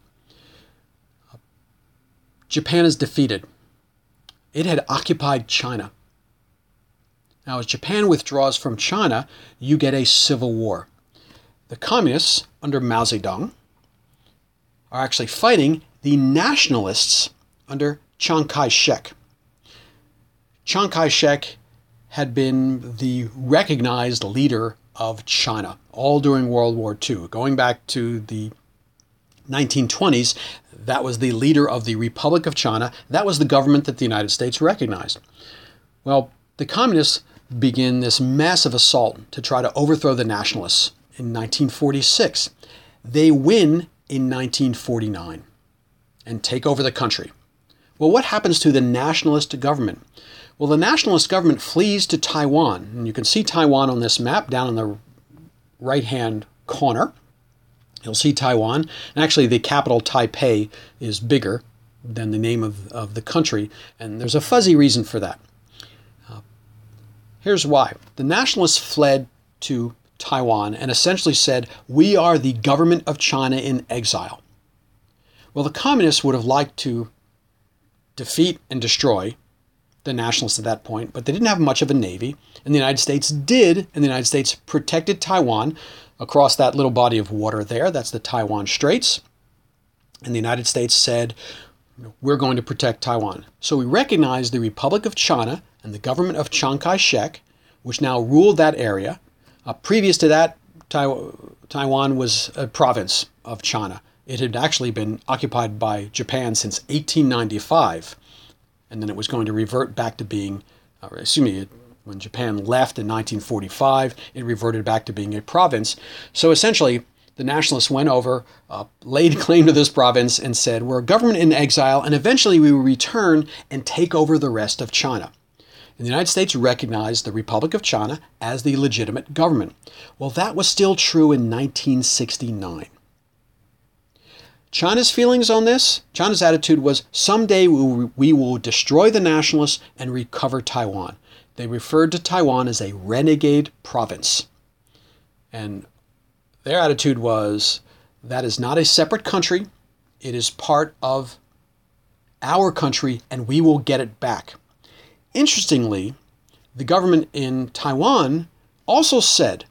Japan is defeated. It had occupied China. Now, as Japan withdraws from China, you get a civil war. The communists, under Mao Zedong, are actually fighting the nationalists under Chiang Kai-shek. Chiang Kai-shek had been the recognized leader of China all during World War II. Going back to the 1920s, that was the leader of the Republic of China. That was the government that the United States recognized. Well, the communists begin this massive assault to try to overthrow the nationalists in 1946. They win in 1949 and take over the country. Well, what happens to the nationalist government? Well, the nationalist government flees to Taiwan, and you can see Taiwan on this map down in the right-hand corner. You'll see Taiwan, and actually the capital Taipei is bigger than the name of the country, and there's a fuzzy reason for that. Here's why. The nationalists fled to Taiwan and essentially said, we are the government of China in exile. Well, the communists would have liked to defeat and destroy the nationalists at that point, but they didn't have much of a navy, and the United States did, and the United States protected Taiwan across that little body of water there. That's the Taiwan Straits. And the United States said, we're going to protect Taiwan. So we recognized the Republic of China and the government of Chiang Kai-shek, which now ruled that area. Previous to that, Taiwan was a province of China. It had actually been occupied by Japan since 1895, and then it was going to revert back to being when Japan left in 1945, it reverted back to being a province. So essentially, the nationalists went over, laid claim to this province, and said, we're a government in exile, and eventually we will return and take over the rest of China. And the United States recognized the Republic of China as the legitimate government. Well, that was still true in 1969. China's feelings on this, China's attitude was, someday we will destroy the nationalists and recover Taiwan. They referred to Taiwan as a renegade province. And their attitude was, that is not a separate country. It is part of our country, and we will get it back. Interestingly, the government in Taiwan also said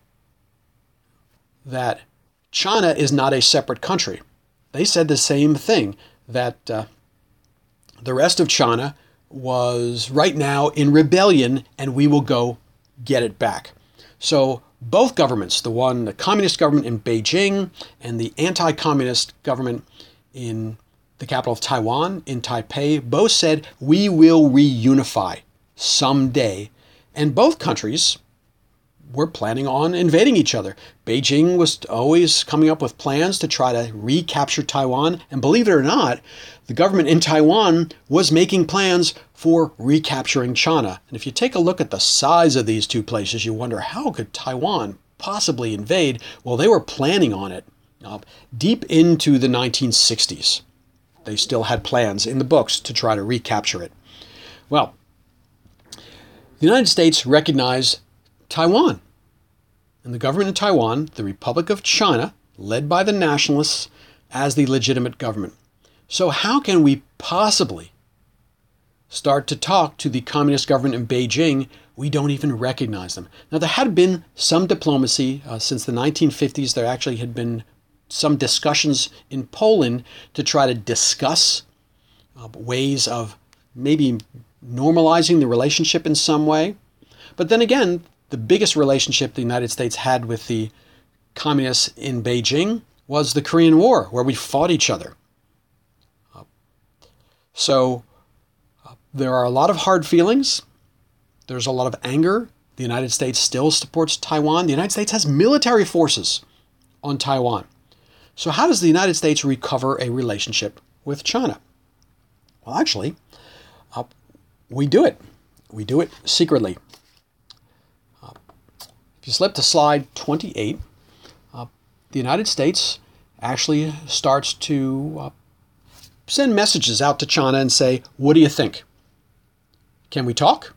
that China is not a separate country. They said the same thing, that the rest of China was right now in rebellion, and we will go get it back. So both governments, the communist government in Beijing and the anti-communist government in the capital of Taiwan, in Taipei, both said, we will reunify someday. And both countries were planning on invading each other. Beijing was always coming up with plans to try to recapture Taiwan. And believe it or not, the government in Taiwan was making plans for recapturing China. And if you take a look at the size of these two places, you wonder, how could Taiwan possibly invade? Well, they were planning on it deep into the 1960s. They still had plans in the books to try to recapture it. Well, the United States recognized Taiwan. And the government in Taiwan, the Republic of China, led by the nationalists, as the legitimate government. So how can we possibly start to talk to the communist government in Beijing? We don't even recognize them. Now, there had been some diplomacy since the 1950s. There actually had been some discussions in Poland to try to discuss ways of maybe normalizing the relationship in some way. But then again, the biggest relationship the United States had with the communists in Beijing was the Korean War, where we fought each other. So there are a lot of hard feelings. There's a lot of anger. The United States still supports Taiwan. The United States has military forces on Taiwan. So how does the United States recover a relationship with China? Well, actually, we do it. We do it secretly. If you slip to slide 28, the United States actually starts to send messages out to China and say, what do you think? Can we talk?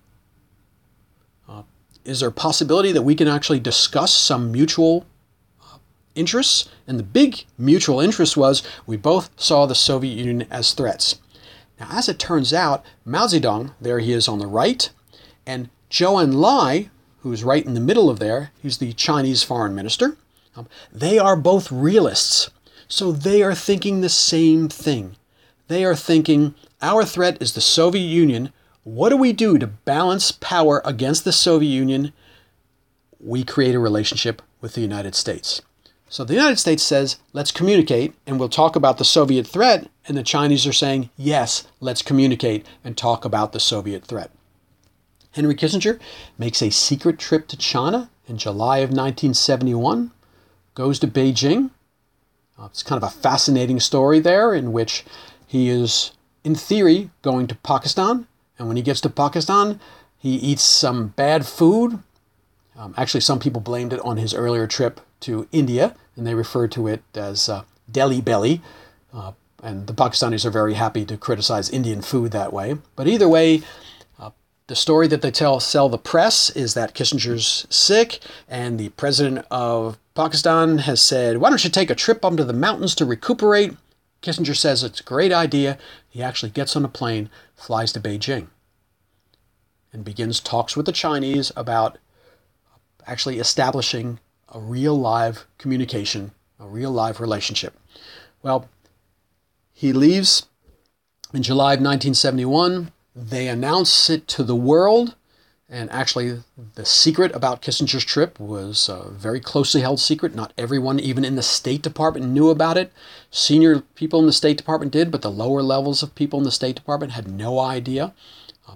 Is there a possibility that we can actually discuss some mutual interests? And the big mutual interest was we both saw the Soviet Union as threats. Now, as it turns out, Mao Zedong, there he is on the right, and Zhou Enlai, who's right in the middle of there, he's the Chinese foreign minister, they are both realists. So they are thinking the same thing. They are thinking, our threat is the Soviet Union. What do we do to balance power against the Soviet Union? We create a relationship with the United States. So the United States says, let's communicate and we'll talk about the Soviet threat. And the Chinese are saying, yes, let's communicate and talk about the Soviet threat. Henry Kissinger makes a secret trip to China in July of 1971, goes to Beijing. It's kind of a fascinating story there in which he is, in theory, going to Pakistan. And when he gets to Pakistan, he eats some bad food. Actually, some people blamed it on his earlier trip to India, and they referred to it as Delhi belly. And the Pakistanis are very happy to criticize Indian food that way. But either way, the story that they sell the press is that Kissinger's sick, and the president of Pakistan has said, why don't you take a trip up to the mountains to recuperate? Kissinger says it's a great idea. He actually gets on a plane, flies to Beijing, and begins talks with the Chinese about actually establishing a real live communication, a real live relationship. Well, he leaves in July of 1971. They announce it to the world. And actually, the secret about Kissinger's trip was a very closely held secret. Not everyone, even in the State Department, knew about it. Senior people in the State Department did, but the lower levels of people in the State Department had no idea.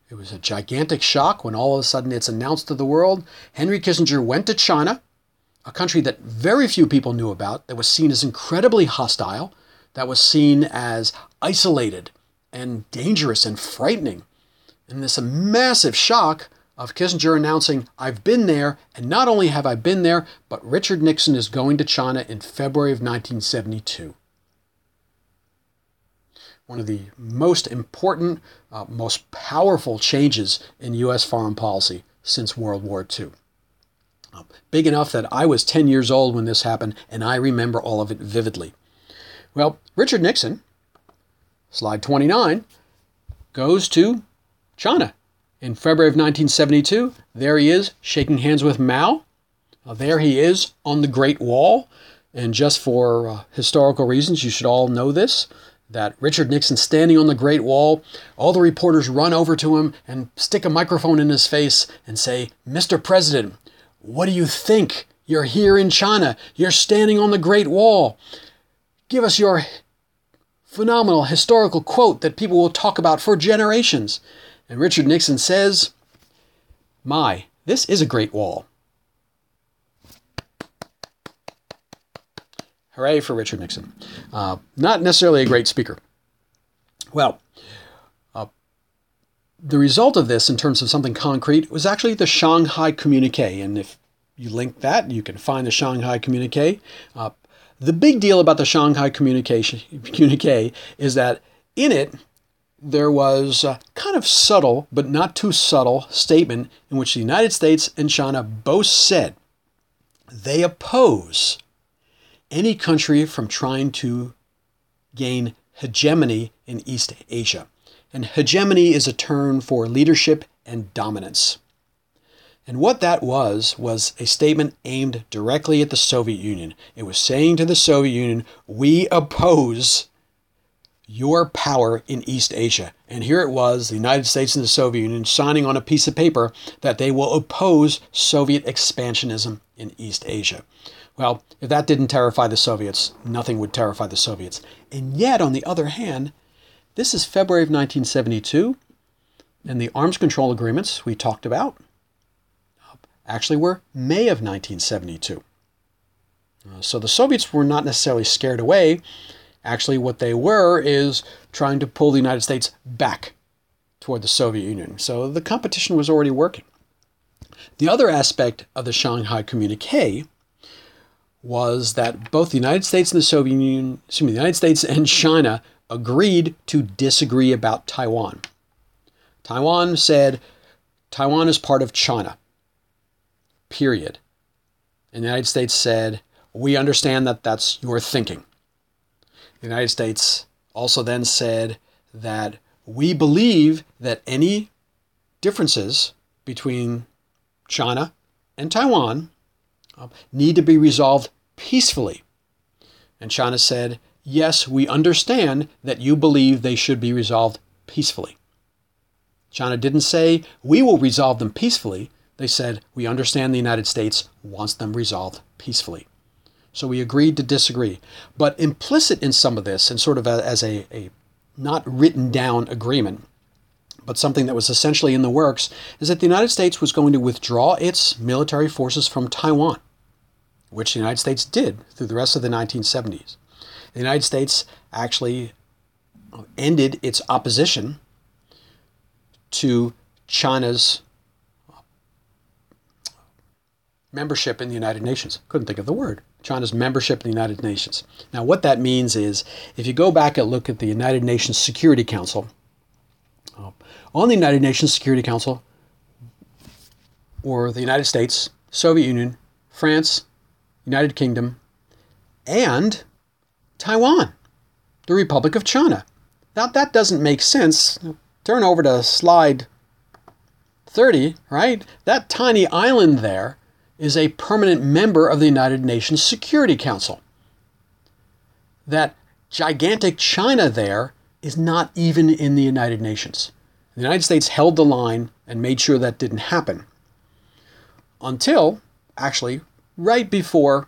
It was a gigantic shock when all of a sudden it's announced to the world. Henry Kissinger went to China, a country that very few people knew about, that was seen as incredibly hostile, that was seen as isolated and dangerous and frightening. And this massive shock of Kissinger announcing, I've been there, and not only have I been there, but Richard Nixon is going to China in February of 1972. One of the most important, most powerful changes in U.S. foreign policy since World War II. Big enough that I was 10 years old when this happened, and I remember all of it vividly. Well, Richard Nixon, slide 29, goes to China. In February of 1972, there he is shaking hands with Mao. There he is on the Great Wall. And just for historical reasons, you should all know this, that Richard Nixon standing on the Great Wall, all the reporters run over to him and stick a microphone in his face and say, Mr. President, what do you think? You're here in China. You're standing on the Great Wall. Give us your phenomenal historical quote that people will talk about for generations. And Richard Nixon says, my, this is a great wall. Hooray for Richard Nixon. Not necessarily a great speaker. Well, the result of this in terms of something concrete was actually the Shanghai Communique. And if you link that, you can find the Shanghai Communique. The big deal about the Shanghai Communique is that in it, there was a kind of subtle, but not too subtle, statement in which the United States and China both said they oppose any country from trying to gain hegemony in East Asia. And hegemony is a term for leadership and dominance. And what that was a statement aimed directly at the Soviet Union. It was saying to the Soviet Union, we oppose your power in East Asia. And here it was, the United States and the Soviet Union signing on a piece of paper that they will oppose Soviet expansionism in East Asia. Well, if that didn't terrify the Soviets, nothing would terrify the Soviets. And yet, on the other hand, this is February of 1972, and the arms control agreements we talked about actually were May of 1972. So the Soviets were not necessarily scared away. Actually, what they were is trying to pull the United States back toward the Soviet Union. So the competition was already working. The other aspect of the Shanghai Communique was that both the United States and the Soviet Union, the United States and China agreed to disagree about Taiwan. Taiwan said, Taiwan is part of China, period. And the United States said, we understand that that's your thinking. The United States also then said that we believe that any differences between China and Taiwan need to be resolved peacefully. And China said, yes, we understand that you believe they should be resolved peacefully. China didn't say, we will resolve them peacefully. They said, we understand the United States wants them resolved peacefully. So we agreed to disagree. But implicit in some of this, and sort of as a not written down agreement, but something that was essentially in the works, is that the United States was going to withdraw its military forces from Taiwan, which the United States did through the rest of the 1970s. The United States actually ended its opposition to China's membership in the United Nations. Couldn't think of the word. China's membership in the United Nations. Now, what that means is, if you go back and look at the United Nations Security Council, on the United Nations Security Council, or the United States, Soviet Union, France, United Kingdom, and Taiwan, the Republic of China. Now, that doesn't make sense. Turn over to slide 30, right? That tiny island there is a permanent member of the United Nations Security Council. That gigantic China there is not even in the United Nations. The United States held the line and made sure that didn't happen until, actually, right before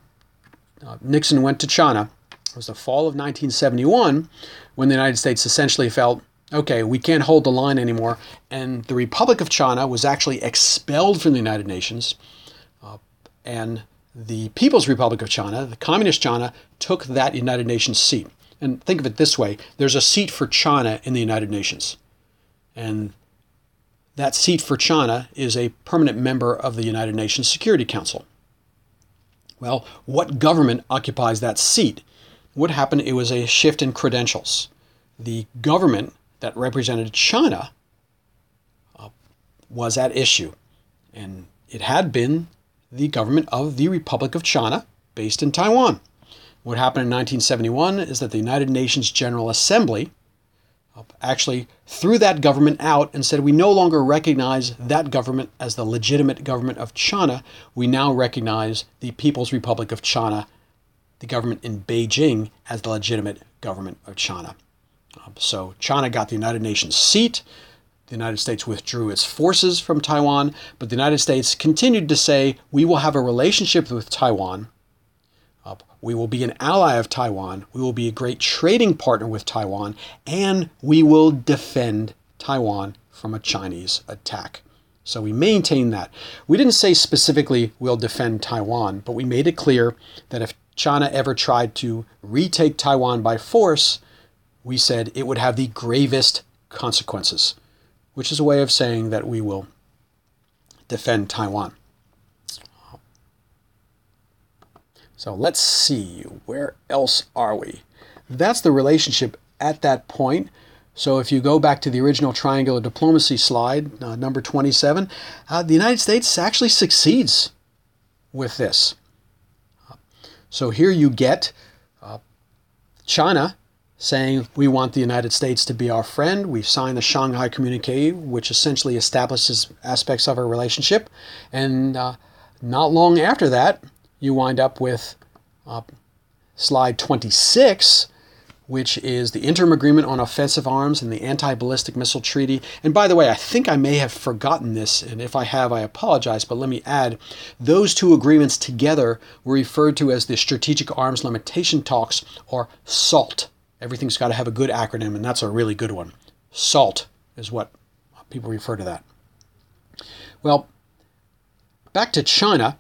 Nixon went to China. It was the fall of 1971 when the United States essentially felt, okay, we can't hold the line anymore. And the Republic of China was actually expelled from the United Nations. And the People's Republic of China, the Communist China, took that United Nations seat. And think of it this way. There's a seat for China in the United Nations. And that seat for China is a permanent member of the United Nations Security Council. Well, what government occupies that seat? What happened? It was a shift in credentials. The government that represented China was at issue. And it had been the government of the Republic of China, based in Taiwan. What happened in 1971 is that the United Nations General Assembly actually threw that government out and said, we no longer recognize that government as the legitimate government of China. We now recognize the People's Republic of China, the government in Beijing, as the legitimate government of China. So China got the United Nations seat. The United States withdrew its forces from Taiwan, but the United States continued to say, we will have a relationship with Taiwan. We will be an ally of Taiwan. We will be a great trading partner with Taiwan, and we will defend Taiwan from a Chinese attack. So we maintained that. We didn't say specifically we'll defend Taiwan, but we made it clear that if China ever tried to retake Taiwan by force, we said it would have the gravest consequences, which is a way of saying that we will defend Taiwan. So let's see, where else are we? That's the relationship at that point. So if you go back to the original triangular diplomacy slide, number 27, the United States actually succeeds with this. So here you get China saying, we want the United States to be our friend. We've signed the Shanghai Communique, which essentially establishes aspects of our relationship. And not long after that, you wind up with slide 26, which is the interim agreement on offensive arms and the anti-ballistic missile treaty. And by the way, I think I may have forgotten this, and if I have, I apologize, but let me add, those two agreements together were referred to as the Strategic Arms Limitation Talks, or SALT. Everything's got to have a good acronym, and that's a really good one. SALT is what people refer to that. Well, back to China,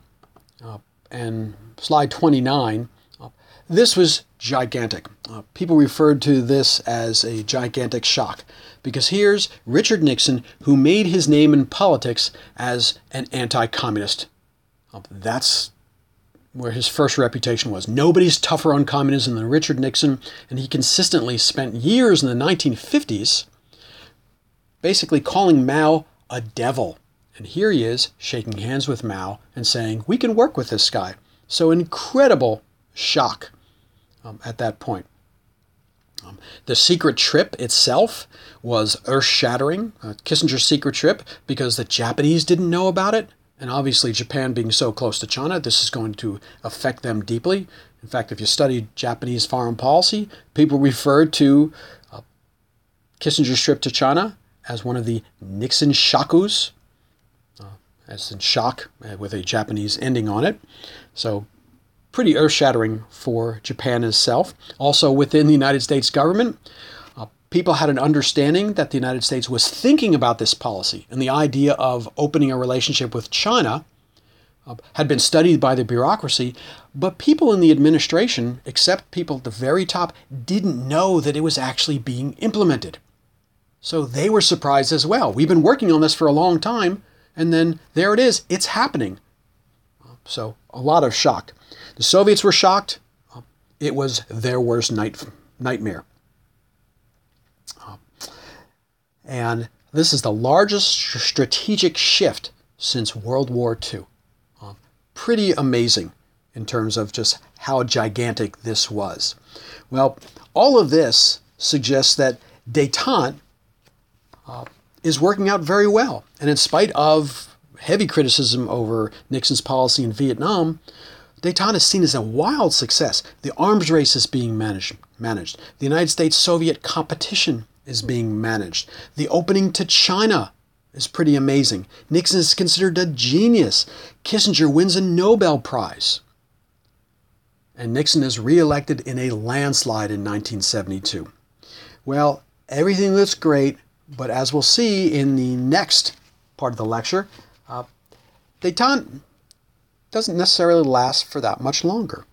and slide 29, this was gigantic. People referred to this as a gigantic shock, because here's Richard Nixon, who made his name in politics as an anti-communist. That's where his first reputation was. Nobody's tougher on communism than Richard Nixon, and he consistently spent years in the 1950s basically calling Mao a devil. And here he is shaking hands with Mao and saying, we can work with this guy. So incredible shock at that point. The secret trip itself was earth-shattering, Kissinger's secret trip, because the Japanese didn't know about it. And obviously Japan being so close to China, this is going to affect them deeply. In fact, if you study Japanese foreign policy, people referred to Kissinger's trip to China as one of the Nixon shakus, as in shock, with a Japanese ending on it. So pretty earth-shattering for Japan itself. Also within the United States government, people had an understanding that the United States was thinking about this policy, and the idea of opening a relationship with China had been studied by the bureaucracy, but people in the administration, except people at the very top, didn't know that it was actually being implemented. So they were surprised as well. We've been working on this for a long time, and then there it is, it's happening. So a lot of shock. The Soviets were shocked. It was their worst nightmare. And this is the largest strategic shift since World War II. Pretty amazing in terms of just how gigantic this was. Well, all of this suggests that détente is working out very well. And in spite of heavy criticism over Nixon's policy in Vietnam, détente is seen as a wild success. The arms race is being managed. The United States-Soviet competition is being managed. The opening to China is pretty amazing. Nixon is considered a genius. Kissinger wins a Nobel Prize. And Nixon is reelected in a landslide in 1972. Well, everything looks great, but as we'll see in the next part of the lecture, détente doesn't necessarily last for that much longer.